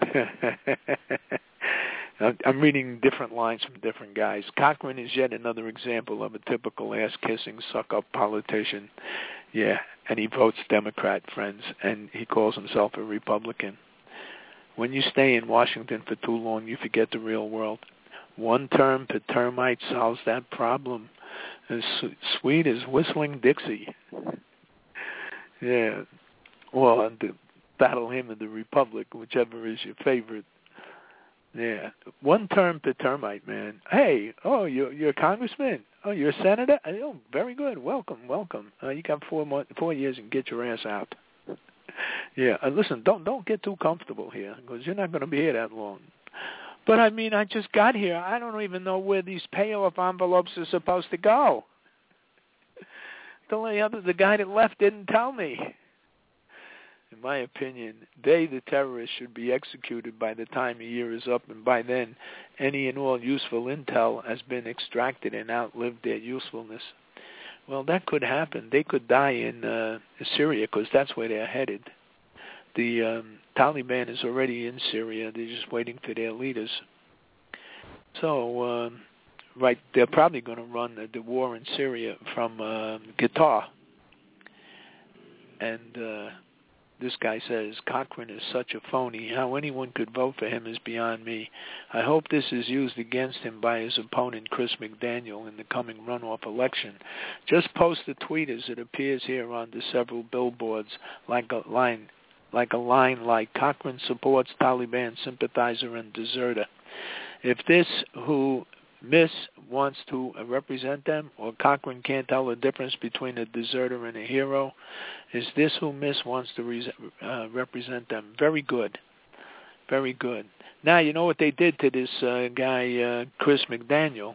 C: I'm reading different lines from different guys. Cochran is yet another example of a typical ass-kissing, suck-up politician. Yeah, and he votes Democrat, friends, and he calls himself a Republican. When you stay in Washington for too long, you forget the real world. One term per termite solves that problem. As sweet as whistling Dixie. Yeah. Well, the Battle Hymn of the Republic, whichever is your favorite. Yeah, one term per termite, man. Hey, you're a congressman. Oh, you're a senator. Oh, very good. Welcome. You got 4 years and get your ass out. Yeah, listen, don't get too comfortable here, because you're not going to be here that long. But I mean, I just got here. I don't even know where these payoff envelopes are supposed to go. The guy that left didn't tell me. In my opinion, the terrorists, should be executed by the time a year is up, and by then, any and all useful intel has been extracted and outlived their usefulness. Well, that could happen. They could die in Syria, because that's where they're headed. The Taliban is already in Syria. They're just waiting for their leaders. So, right, they're probably going to run the war in Syria from Qatar. And this guy says, Cochran is such a phony. How anyone could vote for him is beyond me. I hope this is used against him by his opponent, Chris McDaniel, in the coming runoff election. Just post a tweet as it appears here on the several billboards like a line like Cochran supports Taliban sympathizer and deserter. If this who Miss wants to represent them, or Cochran can't tell the difference between a deserter and a hero, is this who Miss wants to represent them? Very good. Very good. Now, you know what they did to this guy, Chris McDaniel?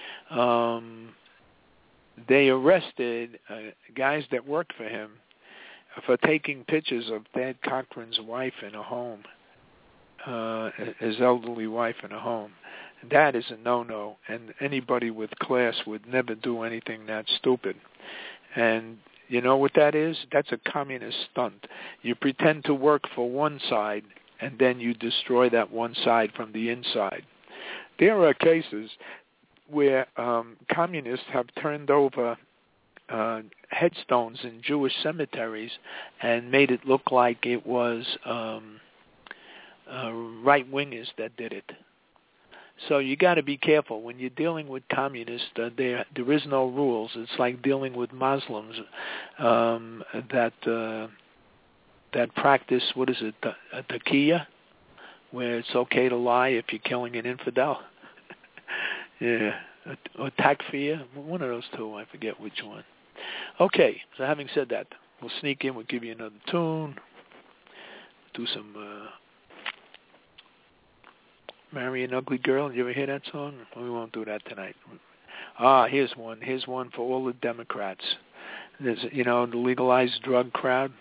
C: They arrested guys that worked for him for taking pictures of Thad Cochran's wife in a home, his elderly wife in a home. That is a no-no, and anybody with class would never do anything that stupid. And you know what that is? That's a communist stunt. You pretend to work for one side, and then you destroy that one side from the inside. There are cases where communists have turned over headstones in Jewish cemeteries and made it look like it was right-wingers that did it. So you got to be careful when you're dealing with communists. There is no rules. It's like dealing with Muslims that practice, what is it, taqiyya, where it's okay to lie if you're killing an infidel. Yeah, or takfir, one of those two. I forget which one. Okay, so having said that, we'll sneak in. We'll give you another tune. Do some. Marry an Ugly Girl. You ever hear that song? Well, we won't do that tonight. Here's one. Here's one for all the Democrats. There's, the legalized drug crowd.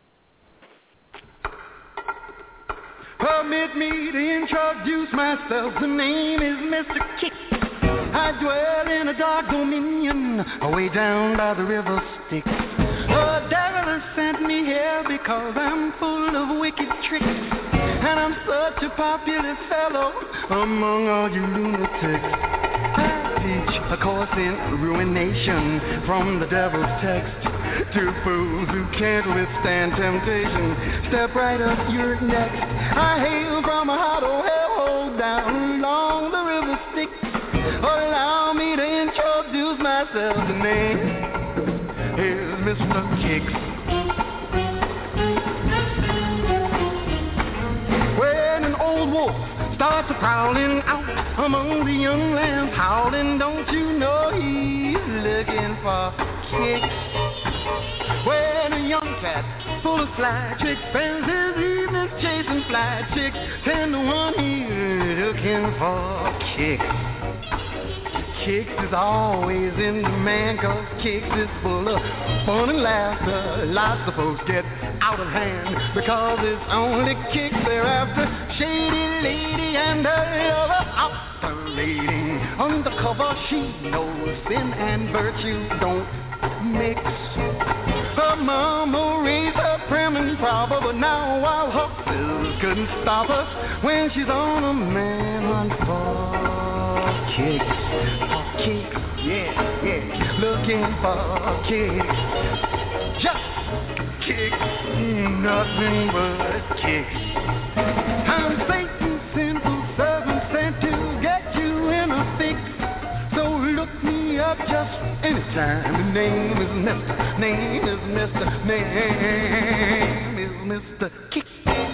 G: Permit me to introduce myself. The name is Mr. Kick. I dwell in a dark dominion away down by the river Styx. The devil has sent me here because I'm full of wicked tricks. And I'm such a popular fellow among all you lunatics. I teach a course in ruination from the devil's text to fools who can't withstand temptation. Step right up, you're next. I hail from a hot old hellhole down along the river Styx. Allow me to introduce myself. The name is Mr. Kicks. Wolf starts prowling out among the young lambs howling. Don't you know he's looking for kicks? When a young cat full of fly tricks spends his evenings chasing fly chicks, 10 to 1 he's looking for kicks. Kicks is always in demand, 'cause Kicks is full of fun and laughter. Lots of folks get out of hand because it's only Kicks they're after. Shady lady and her lover operating undercover. She knows sin and virtue don't mix. Her mama raised her prim and proper, but now wild horses couldn't stop her when she's on a man run for kicks. For kicks, yeah, looking for kicks. Just kicks, nothing but kicks. I'm Satan's sinful servant sent to get you in a fix. So look me up just anytime. The name is Mr. Kicks.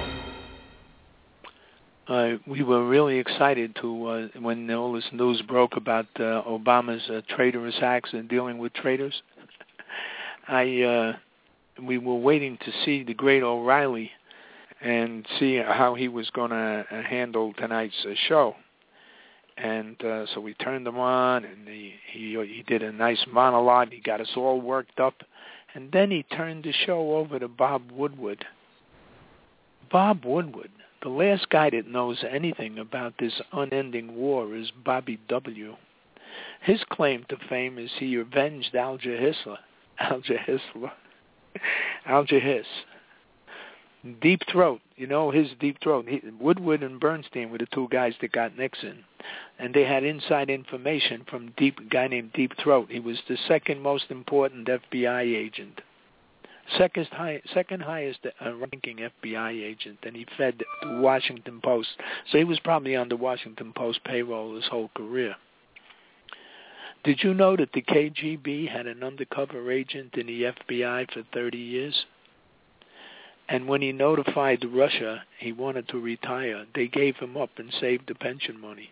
C: We were really excited to when all this news broke about Obama's traitorous acts in dealing with traitors. We were waiting to see the great O'Reilly and see how he was going to handle tonight's show. And so we turned him on, and he did a nice monologue. He got us all worked up. And then he turned the show over to Bob Woodward. Bob Woodward. The last guy that knows anything about this unending war is Bobby W. His claim to fame is he avenged Alger Hiss. Deep Throat. You know his Deep Throat. Woodward and Bernstein were the two guys that got Nixon. and they had inside information from a guy named Deep Throat. He was the second most important FBI agent, second highest ranking FBI agent, and he fed the Washington Post. So he was probably on the Washington Post payroll his whole career. Did you know that the KGB had an undercover agent in the FBI for 30 years? And when he notified Russia he wanted to retire, they gave him up and saved the pension money.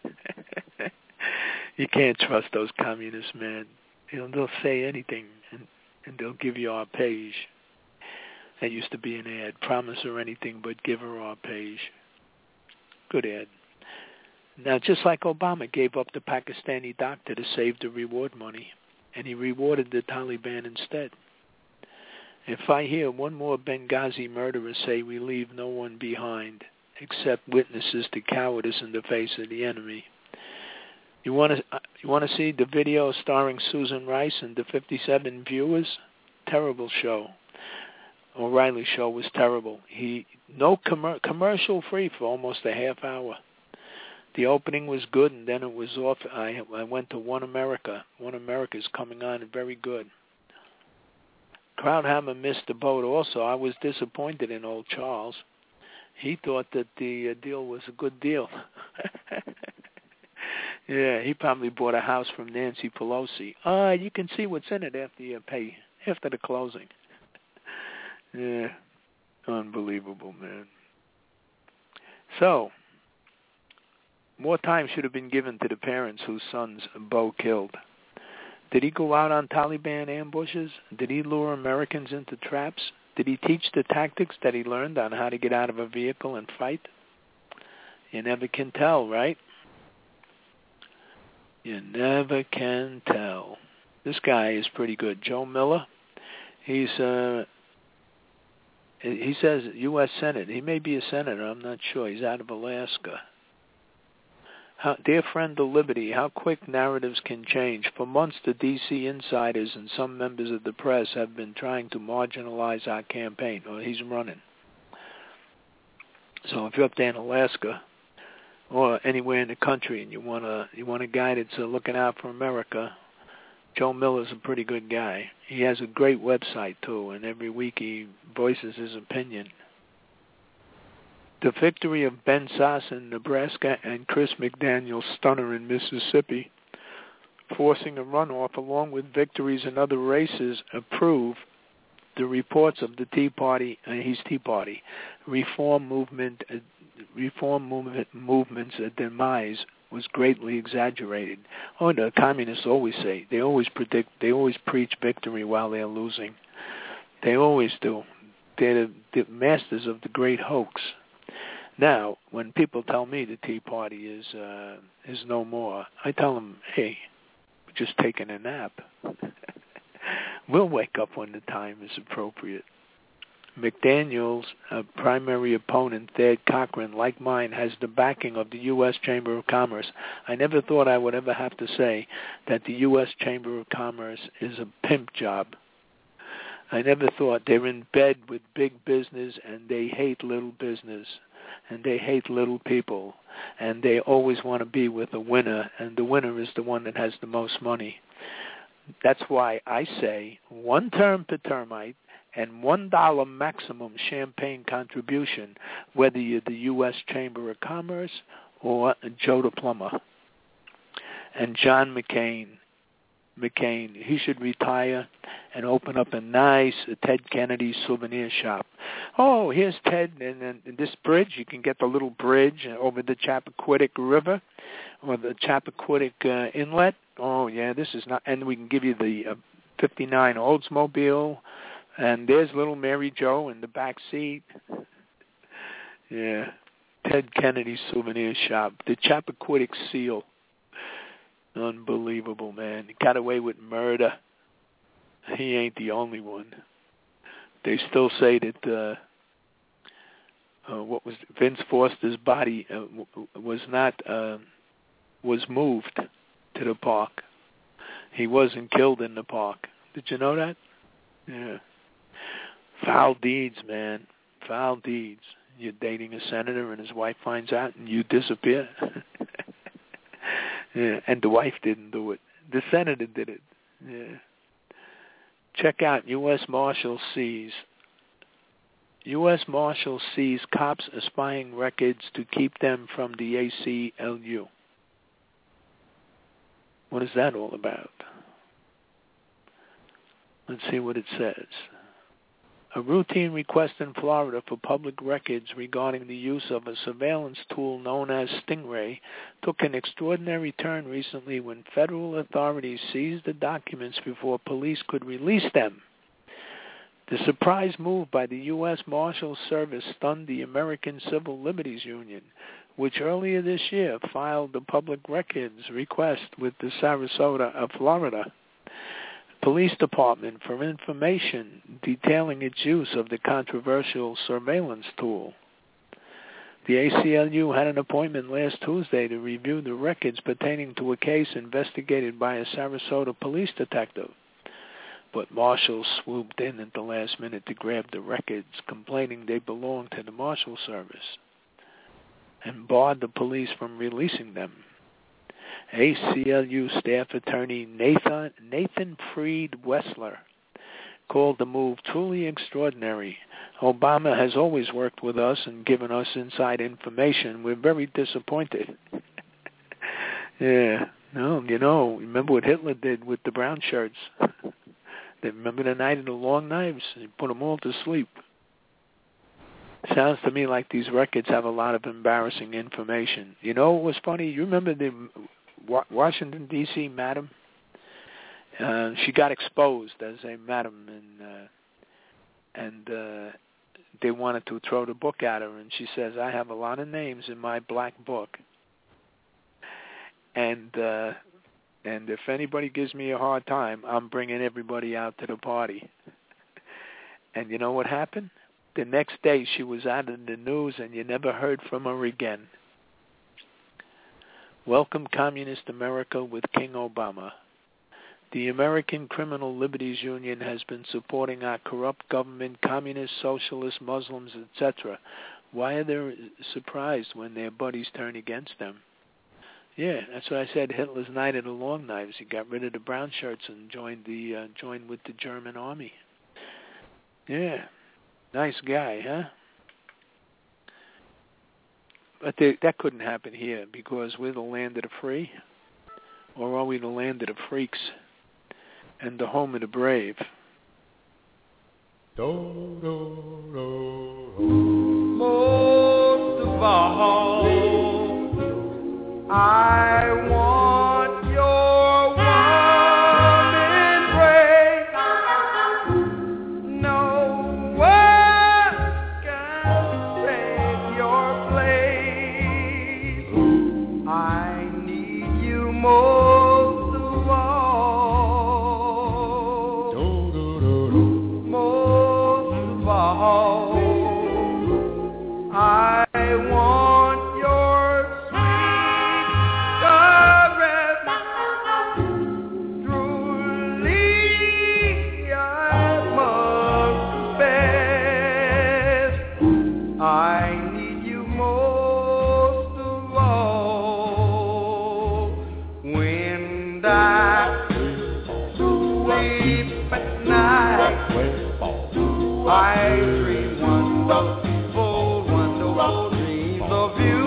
C: You can't trust those communists, man. They'll say anything, and they'll give you our page. That used to be an ad. Promise her anything but give her our page. Good ad. Now, just like Obama gave up the Pakistani doctor to save the reward money, and he rewarded the Taliban instead. If I hear one more Benghazi murderer say we leave no one behind except witnesses to cowardice in the face of the enemy. You want to see the video starring Susan Rice and the 57 viewers? Terrible show. O'Reilly show was terrible. Commercial free for almost a half hour. The opening was good, and then it was off. I went to One America. One America's coming on very good. Krauthammer missed the boat also. I was disappointed in old Charles. He thought that the deal was a good deal. Yeah, he probably bought a house from Nancy Pelosi. You can see what's in it after you pay, after the closing. Yeah, unbelievable, man. So, more time should have been given to the parents whose sons Bo killed. Did he go out on Taliban ambushes? Did he lure Americans into traps? Did he teach the tactics that he learned on how to get out of a vehicle and fight? You never can tell, right? You never can tell. This guy is pretty good. Joe Miller, he says U.S. Senate. He may be a senator. I'm not sure. He's out of Alaska. Dear friend of liberty, how quick narratives can change. For months, the D.C. insiders and some members of the press have been trying to marginalize our campaign. Well, he's running. So if you're up there in Alaska or anywhere in the country and you want a guy that's looking out for America, Joe Miller's a pretty good guy. He has a great website, too, and every week he voices his opinion. The victory of Ben Sass in Nebraska and Chris McDaniel's stunner in Mississippi, forcing a runoff along with victories in other races, approve the reports of the Tea Party, he's Tea Party, reform movement's demise was greatly exaggerated. Oh, the communists always say, they always preach victory while they're losing. They always do. They're the masters of the great hoax. Now, when people tell me the Tea Party is no more, I tell them, hey, we're just taking a nap. We'll wake up when the time is appropriate. McDaniel's primary opponent, Thad Cochran, like mine, has the backing of the U.S. Chamber of Commerce. I never thought I would ever have to say that the U.S. Chamber of Commerce is a pimp job. I never thought. They're in bed with big business, and they hate little business. And they hate little people, and they always want to be with a winner, and the winner is the one that has the most money. That's why I say 1 term per termite and $1 maximum champagne contribution, whether you're the U.S. Chamber of Commerce or Joe the Plumber. And John McCain, he should retire and open up a nice Ted Kennedy souvenir shop. Oh, here's Ted, and this bridge, you can get the little bridge over the Chappaquiddick River or the Chappaquiddick Inlet. Oh, yeah, this is not, and we can give you the 59 Oldsmobile, and there's little Mary Jo in the back seat. Yeah, Ted Kennedy souvenir shop, the Chappaquiddick Seal. Unbelievable, man. He got away with murder. He ain't the only one. They still say that Vince Foster's body was moved to the park. He wasn't killed in the park. Did you know that? Yeah. Foul deeds, man. Foul deeds. You're dating a senator and his wife finds out and you disappear. Yeah, and the wife didn't do it. The senator did it. Yeah. Check out U.S. Marshal sees cops spying records to keep them from the ACLU. What is that all about? Let's see what it says. A routine request in Florida for public records regarding the use of a surveillance tool known as Stingray took an extraordinary turn recently when federal authorities seized the documents before police could release them. The surprise move by the U.S. Marshal Service stunned the American Civil Liberties Union, which earlier this year filed the public records request with the Sarasota of Florida Police Department for information detailing its use of the controversial surveillance tool. The ACLU had an appointment last Tuesday to review the records pertaining to a case investigated by a Sarasota police detective. But marshals swooped in at the last minute to grab the records, complaining they belonged to the Marshal Service, and barred the police from releasing them. ACLU staff attorney Nathan Freed Wessler called the move truly extraordinary. Obama has always worked with us and given us inside information. We're very disappointed. Yeah. No, remember what Hitler did with the brown shirts? Remember the night of the long knives? He put them all to sleep. Sounds to me like these records have a lot of embarrassing information. You know what was funny? You remember the Washington, D.C. madam? She got exposed as a madam, and they wanted to throw the book at her, and she says, I have a lot of names in my black book. And if anybody gives me a hard time, I'm bringing everybody out to the party. And you know what happened? The next day she was out in the news and you never heard from her again. Welcome, Communist America with King Obama. The American Criminal Liberties Union has been supporting our corrupt government, communist, socialist, Muslims, etc. Why are they surprised when their buddies turn against them? Yeah, that's what I said. Hitler's night of the long knives. He got rid of the brown shirts and joined with the German army. Yeah, nice guy, huh? But that couldn't happen here because we're the land of the free, or are we the land of the freaks and the home of the brave?
G: Most of all, I want your warm embrace. No one can take your place. I need you most of all. Most of all, I want your I need you most of all when I sleep at night. I dream wonderful, wonderful dreams of you.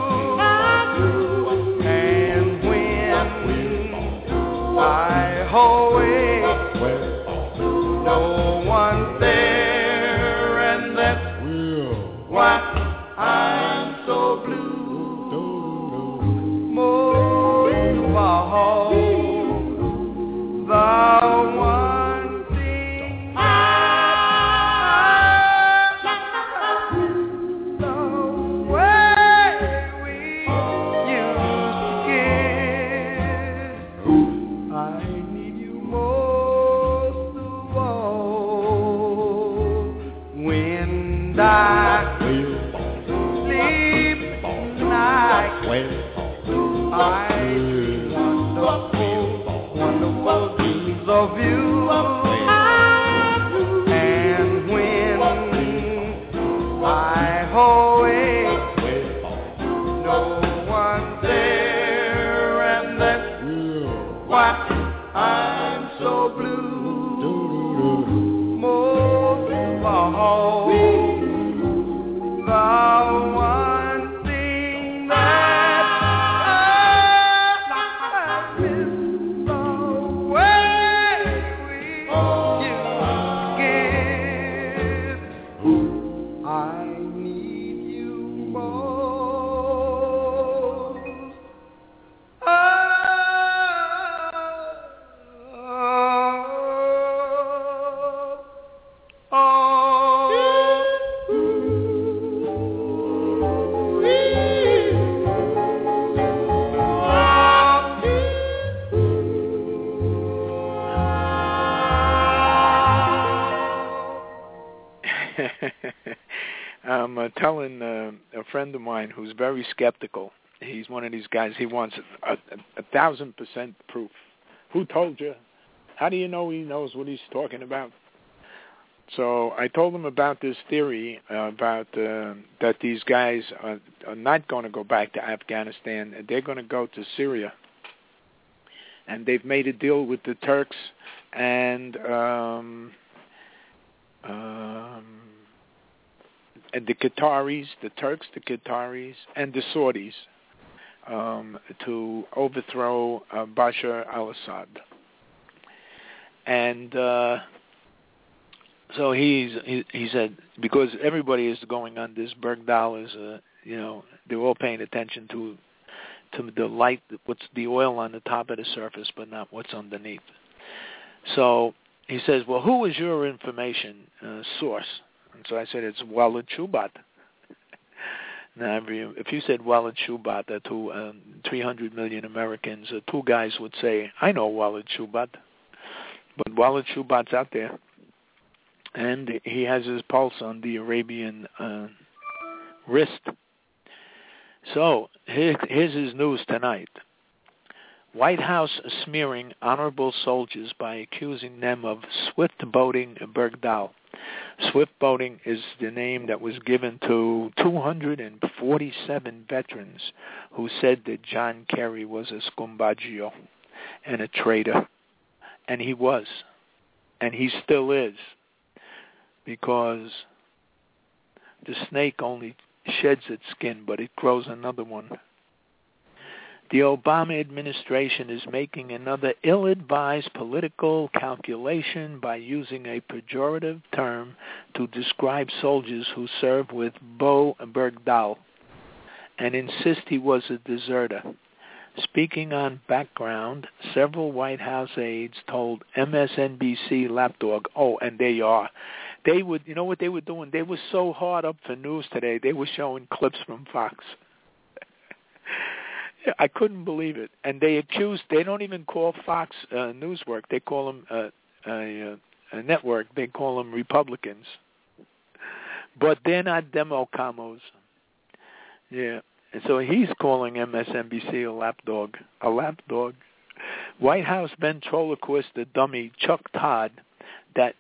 G: And when I awake, no one's there, and that's why I'm so blue. Most of all, the one thing the way we used to kiss. I need you most of all when I sleep night. I dream wonderful, wonderful dreams of you. And when I awake, no one's there, and I'm so blue, most of all, the one thing that I miss the way we used to kiss. I need you most.
C: I'm telling a friend of mine who's very skeptical. He's one of these guys. He wants 1,000% proof. Who told you? How do you know he knows what he's talking about? So I told him about this theory about that these guys are not going to go back to Afghanistan. They're going to go to Syria. And they've made a deal with the Turks and the Qataris, the Turks, the Qataris, and the Saudis to overthrow Bashar al-Assad. And so he said, because everybody is going on this, Bergdahl is, they're all paying attention to the light, what's the oil on the top of the surface, but not what's underneath. So he says, well, who is your information source? And so I said, it's Walid Shubat. Now, if you said Walid Shubat to 300 million Americans, two guys would say, I know Walid Shubat. But Walid Shubat's out there. And he has his pulse on the Arabian wrist. So here's his news tonight. White House smearing honorable soldiers by accusing them of swift-boating Bergdahl. Swift-boating is the name that was given to 247 veterans who said that John Kerry was a scumbaggio and a traitor. And he was. And he still is. Because the snake only sheds its skin, but it grows another one. The Obama administration is making another ill-advised political calculation by using a pejorative term to describe soldiers who serve with Bo Bergdahl and insist he was a deserter. Speaking on background, several White House aides told MSNBC lapdog, and they are. They would, you know what they were doing? They were so hard up for news today, they were showing clips from Fox. I couldn't believe it. And they don't even call Fox Newswork. They call them a network. They call them Republicans. But they're not Democamos. Yeah. And so he's calling MSNBC a lapdog. A lapdog. White House ventriloquist, the dummy Chuck Todd, that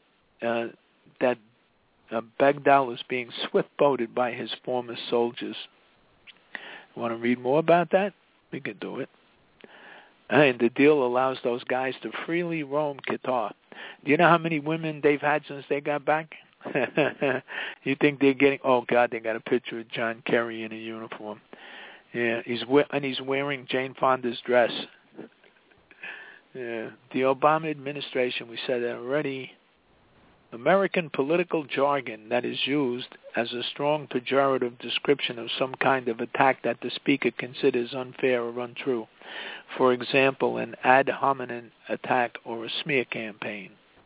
C: Bergdahl is being swift-boated by his former soldiers. Want to read more about that? We can do it. And the deal allows those guys to freely roam Qatar. Do you know how many women they've had since they got back? You think they're getting... Oh, God, they got a picture of John Kerry in a uniform. Yeah, he's wearing Jane Fonda's dress. Yeah, the Obama administration, we said that already... American political jargon that is used as a strong pejorative description of some kind of attack that the speaker considers unfair or untrue. For example, an ad hominem attack or a smear campaign.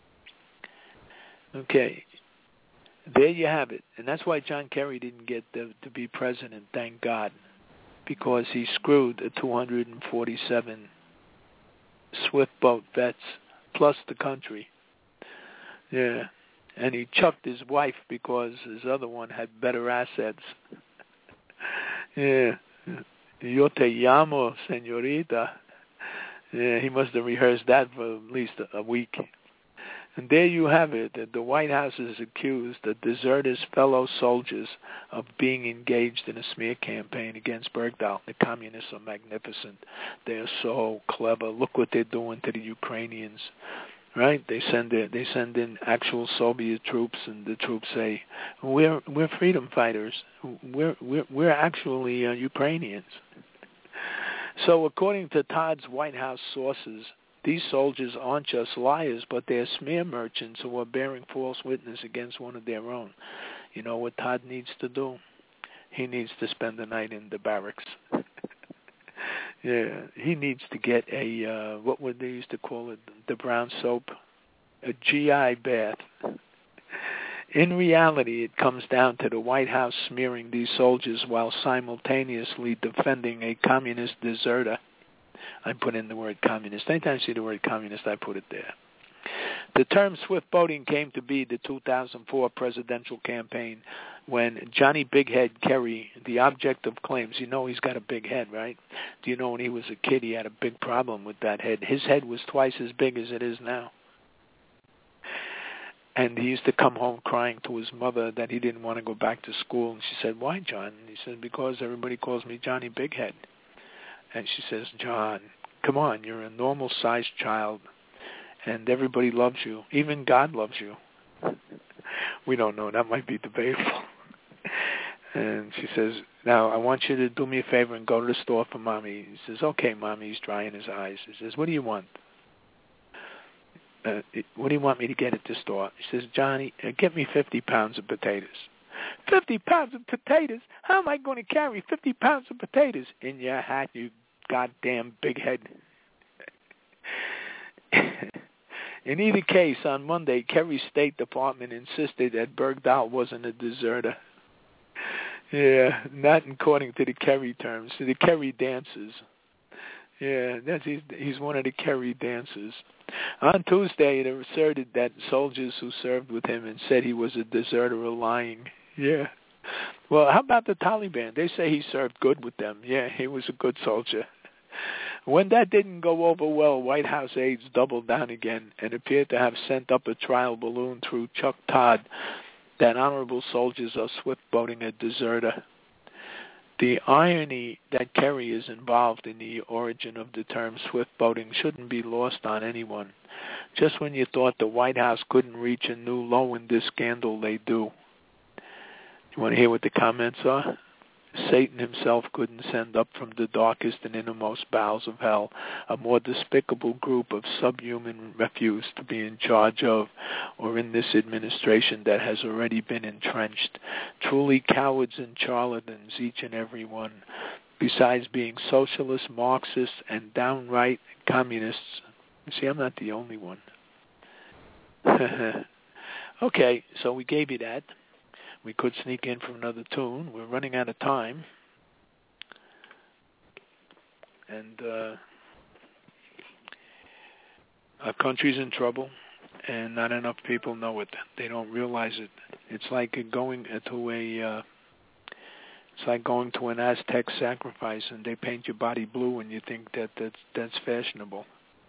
C: Okay, there you have it. And that's why John Kerry didn't get to be president, thank God, because he screwed the 247 swift boat vets plus the country. Yeah, and he chucked his wife because his other one had better assets. Yeah, yo te llamo, señorita. Yeah, he must have rehearsed that for at least a week. And there you have it. The White House has accused the deserters' fellow soldiers of being engaged in a smear campaign against Bergdahl. The communists are magnificent. They're so clever. Look what they're doing to the Ukrainians. Right? They send in actual Soviet troops, and the troops say, "We're freedom fighters. We're actually Ukrainians." So, according to Todd's White House sources, these soldiers aren't just liars, but they're smear merchants who are bearing false witness against one of their own. You know what Todd needs to do? He needs to spend the night in the barracks. Yeah, he needs to get a, what would they used to call it, the brown soap, a GI bath. In reality, it comes down to the White House smearing these soldiers while simultaneously defending a communist deserter. I put in the word communist. Anytime I see the word communist, I put it there. The term swift boating came to be the 2004 presidential campaign when Johnny Big Head Kerry, the object of claims, you know he's got a big head, right? Do you know when he was a kid he had a big problem with that head? His head was twice as big as it is now. And he used to come home crying to his mother that he didn't want to go back to school. And she said, "Why, John?" And he said, "Because everybody calls me Johnny Big Head." And she says, "John, come on, you're a normal-sized child, and everybody loves you. Even God loves you." We don't know. That might be debatable. And she says, "Now, I want you to do me a favor and go to the store for Mommy." He says, "Okay, Mommy." He's drying his eyes. He says, "What do you want?" "What do you want me to get at the store?" He says, "Johnny, get me 50 pounds of potatoes." 50 pounds of potatoes? How am I going to carry 50 pounds of potatoes? In your hat, you goddamn big head. In either case, on Monday, Kerry's State Department insisted that Bergdahl wasn't a deserter. Yeah, not according to the Kerry terms, to the Kerry dancers. Yeah, he's one of the Kerry dancers. On Tuesday, it asserted that soldiers who served with him and said he was a deserter are lying. Yeah. Well, how about the Taliban? They say he served good with them. Yeah, he was a good soldier. When that didn't go over well, White House aides doubled down again and appeared to have sent up a trial balloon through Chuck Todd that honorable soldiers are swift boating a deserter. The irony that Kerry is involved in the origin of the term swift boating shouldn't be lost on anyone. Just when you thought the White House couldn't reach a new low in this scandal, they do. You want to hear what the comments are? Satan himself couldn't send up from the darkest and innermost bowels of hell a more despicable group of subhuman refuse to be in charge of or in this administration that has already been entrenched. Truly cowards and charlatans, each and every one, besides being socialists, Marxists, and downright communists. See, I'm not the only one. Okay, so we gave you that. We could sneak in for another tune. We're running out of time. And our country's in trouble, and not enough people know it. They don't realize it. It's like going to an Aztec sacrifice, and they paint your body blue, and you think that's fashionable.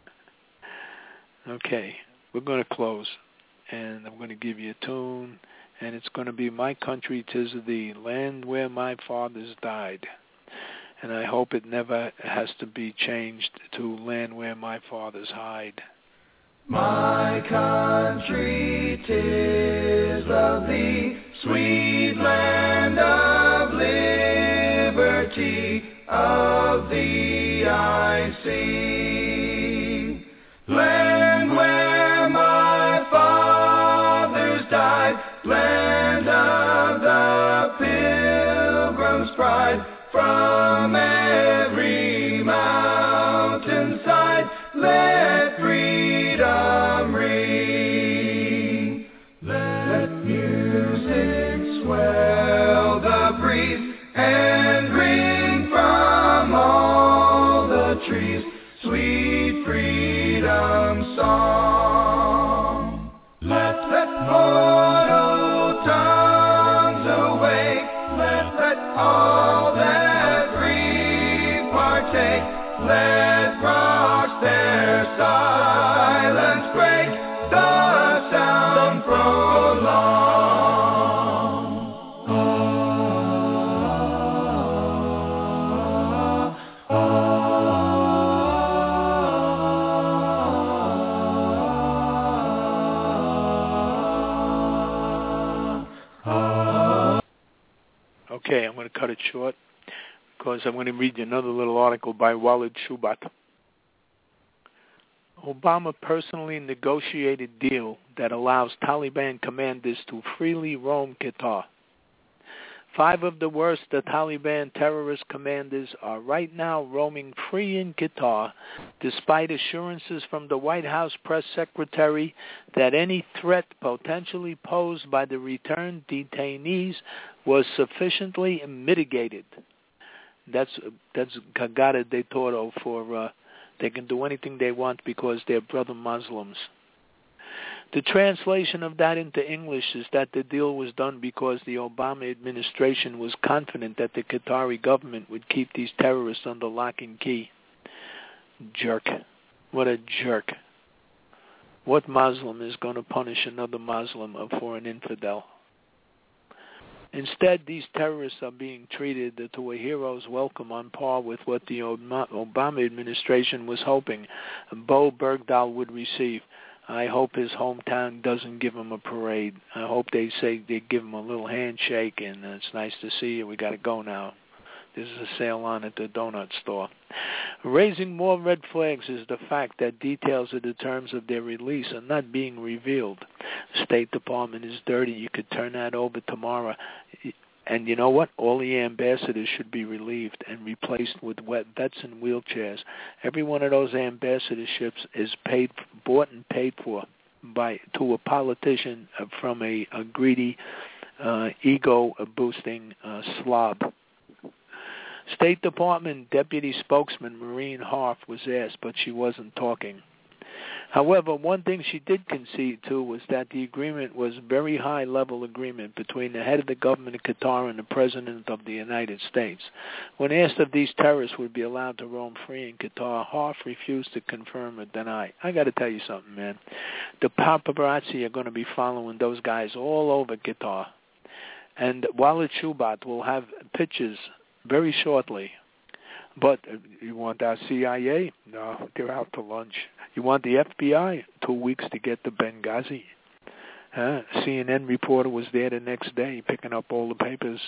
C: Okay, we're going to close, and I'm going to give you a tune. And it's going to be My Country 'Tis of Thee, Land Where My Fathers Died. And I hope it never has to be changed to Land Where My Fathers Hide.
D: My country 'tis of thee, sweet land of liberty, of thee I sing. Land where my fathers died, land of the Pilgrim's pride, from every mountainside, let freedom ring. Let music swell the breeze and ring from all the trees sweet freedom song. Let mortal tongues awake, let all that grieve partake, let rocks their silence
C: Okay, I'm going to cut it short because I'm going to read you another little article by Walid Shubat. Obama personally negotiated deal that allows Taliban commanders to freely roam Qatar. 5 of the worst the Taliban terrorist commanders are right now roaming free in Qatar, despite assurances from the White House press secretary that any threat potentially posed by the returned detainees was sufficiently mitigated. That's Cagada de Toro for they can do anything they want because they're brother Muslims. The translation of that into English is that the deal was done because the Obama administration was confident that the Qatari government would keep these terrorists under lock and key. Jerk. What a jerk. What Muslim is going to punish another Muslim for an infidel? Instead, these terrorists are being treated to a hero's welcome on par with what the Obama administration was hoping Bo Bergdahl would receive. I hope his hometown doesn't give him a parade. I hope they say they give him a little handshake and it's nice to see you. We got to go now. There's a sale on at the donut store. Raising more red flags is the fact that details of the terms of their release are not being revealed. The State Department is dirty. You could turn that over tomorrow. And you know what? All the ambassadors should be relieved and replaced with vets in wheelchairs. Every one of those ambassadorships is bought and paid for to a politician from a greedy, ego-boosting slob. State Department Deputy Spokesman Maureen Harf was asked, but she wasn't talking. However, one thing she did concede to was that the agreement was a very high-level agreement between the head of the government of Qatar and the President of the United States. When asked if these terrorists would be allowed to roam free in Qatar, Harf refused to confirm or deny. I got to tell you something, man. The paparazzi are going to be following those guys all over Qatar. And Walid Shubat will have pictures very shortly. But you want our CIA? No, they're out to lunch. You want the FBI? 2 weeks to get to Benghazi. CNN reporter was there the next day picking up all the papers.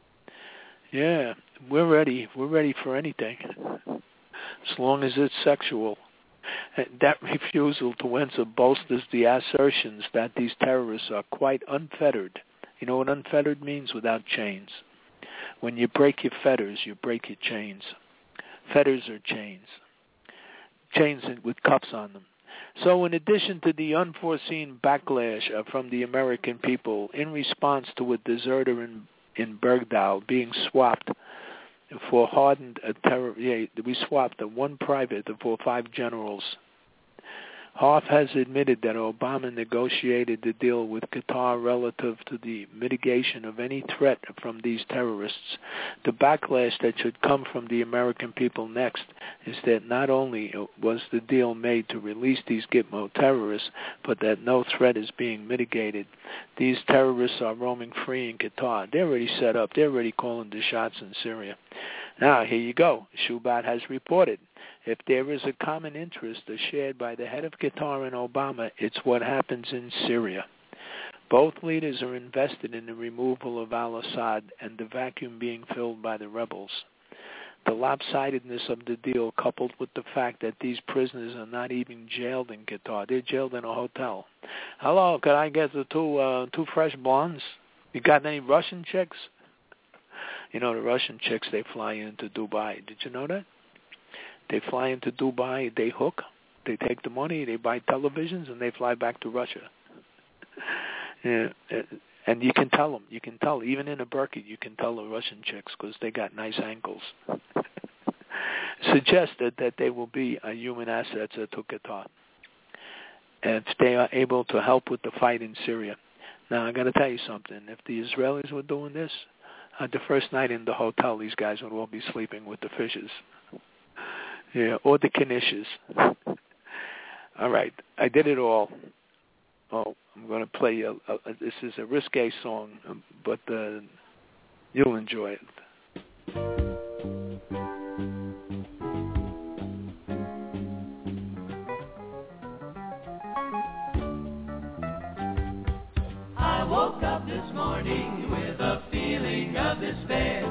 C: Yeah, we're ready. We're ready for anything, as long as it's sexual. That refusal to answer bolsters the assertions that these terrorists are quite unfettered. You know what unfettered means? Without chains. When you break your fetters, you break your chains. Fetters are chains. Chains with cuffs on them. So in addition to the unforeseen backlash from the American people in response to a deserter in Bergdahl being swapped for hardened terror, we swapped one private for 5 generals. Harf has admitted that Obama negotiated the deal with Qatar relative to the mitigation of any threat from these terrorists. The backlash that should come from the American people next is that not only was the deal made to release these Gitmo terrorists, but that no threat is being mitigated. These terrorists are roaming free in Qatar. They're already set up. They're already calling the shots in Syria. Now, here you go. Shubat has reported. If there is a common interest shared by the head of Qatar and Obama, it's what happens in Syria. Both leaders are invested in the removal of al-Assad and the vacuum being filled by the rebels. The lopsidedness of the deal, coupled with the fact that these prisoners are not even jailed in Qatar. They're jailed in a hotel. Hello, could I get the two fresh blondes? You got any Russian chicks? You know, the Russian chicks, they fly into Dubai. Did you know that? They fly into Dubai, they hook, they take the money, they buy televisions, and they fly back to Russia. Yeah, and you can tell them. You can tell, even in a burqa, you can tell the Russian chicks because they got nice ankles. Suggested that they will be a human asset to Qatar if they are able to help with the fight in Syria. Now, I got to tell you something. If the Israelis were doing this, the first night in the hotel, these guys would all be sleeping with the fishes. Yeah, or the Knishes. All right, I did it all. Oh, I'm going to play this is a risque song, but you'll enjoy it.
H: I woke up this morning with a feeling of despair.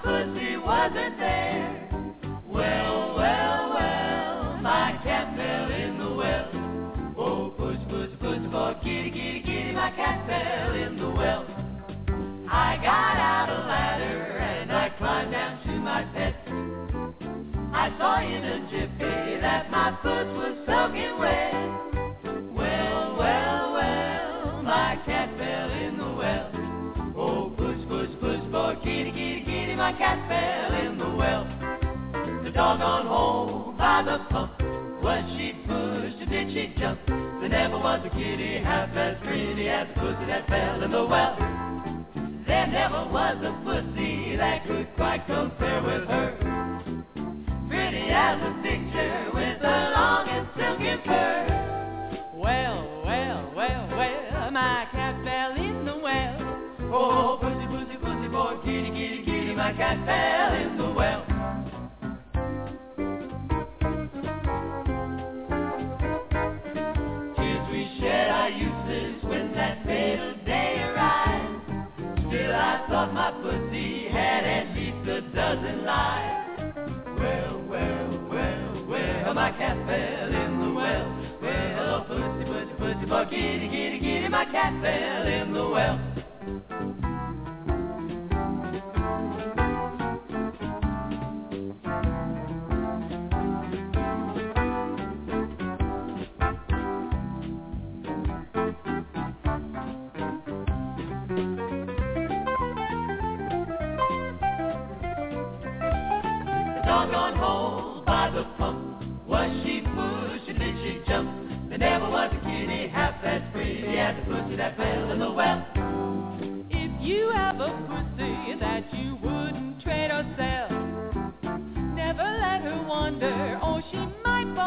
H: pussy wasn't there. Well, well, well, my cat fell in the well. Oh, puss, puss, puss, boy, kitty, kitty, kitty, my cat fell in the well. I got out a ladder and I climbed down to my pet. I saw in a jiffy that my foot was soaking wet. Well, well, well, my cat fell in the well. Oh, puss, puss, puss, boy, kitty, kitty, kitty, my cat fell in the well. The doggone hole by the pump, was she pushed or did she jump? There never was a kitty half as pretty as the pussy that fell in the well. There never was a pussy that could quite compare with her. Pretty as a picture with a long and silky fur. Well, well, well, well, my cat fell in the well. Oh, pussy, pussy, pussy, boy, kitty, kitty, kitty, my cat fell in the well. Tears we shed our useless when that fatal day arrived. Still I thought my pussy had at least a dozen lives. Well, well, well, well, my cat fell in the well. Well, pussy, pussy, pussy, boy, kitty, kitty, kitty, my cat fell in the well. Doggone hole by the pump, was she pushed or did she jump? There never was a kitty half as pretty as the pussy that fell in the well. If you have a pussy that you wouldn't trade or sell, never let her wander or she might fall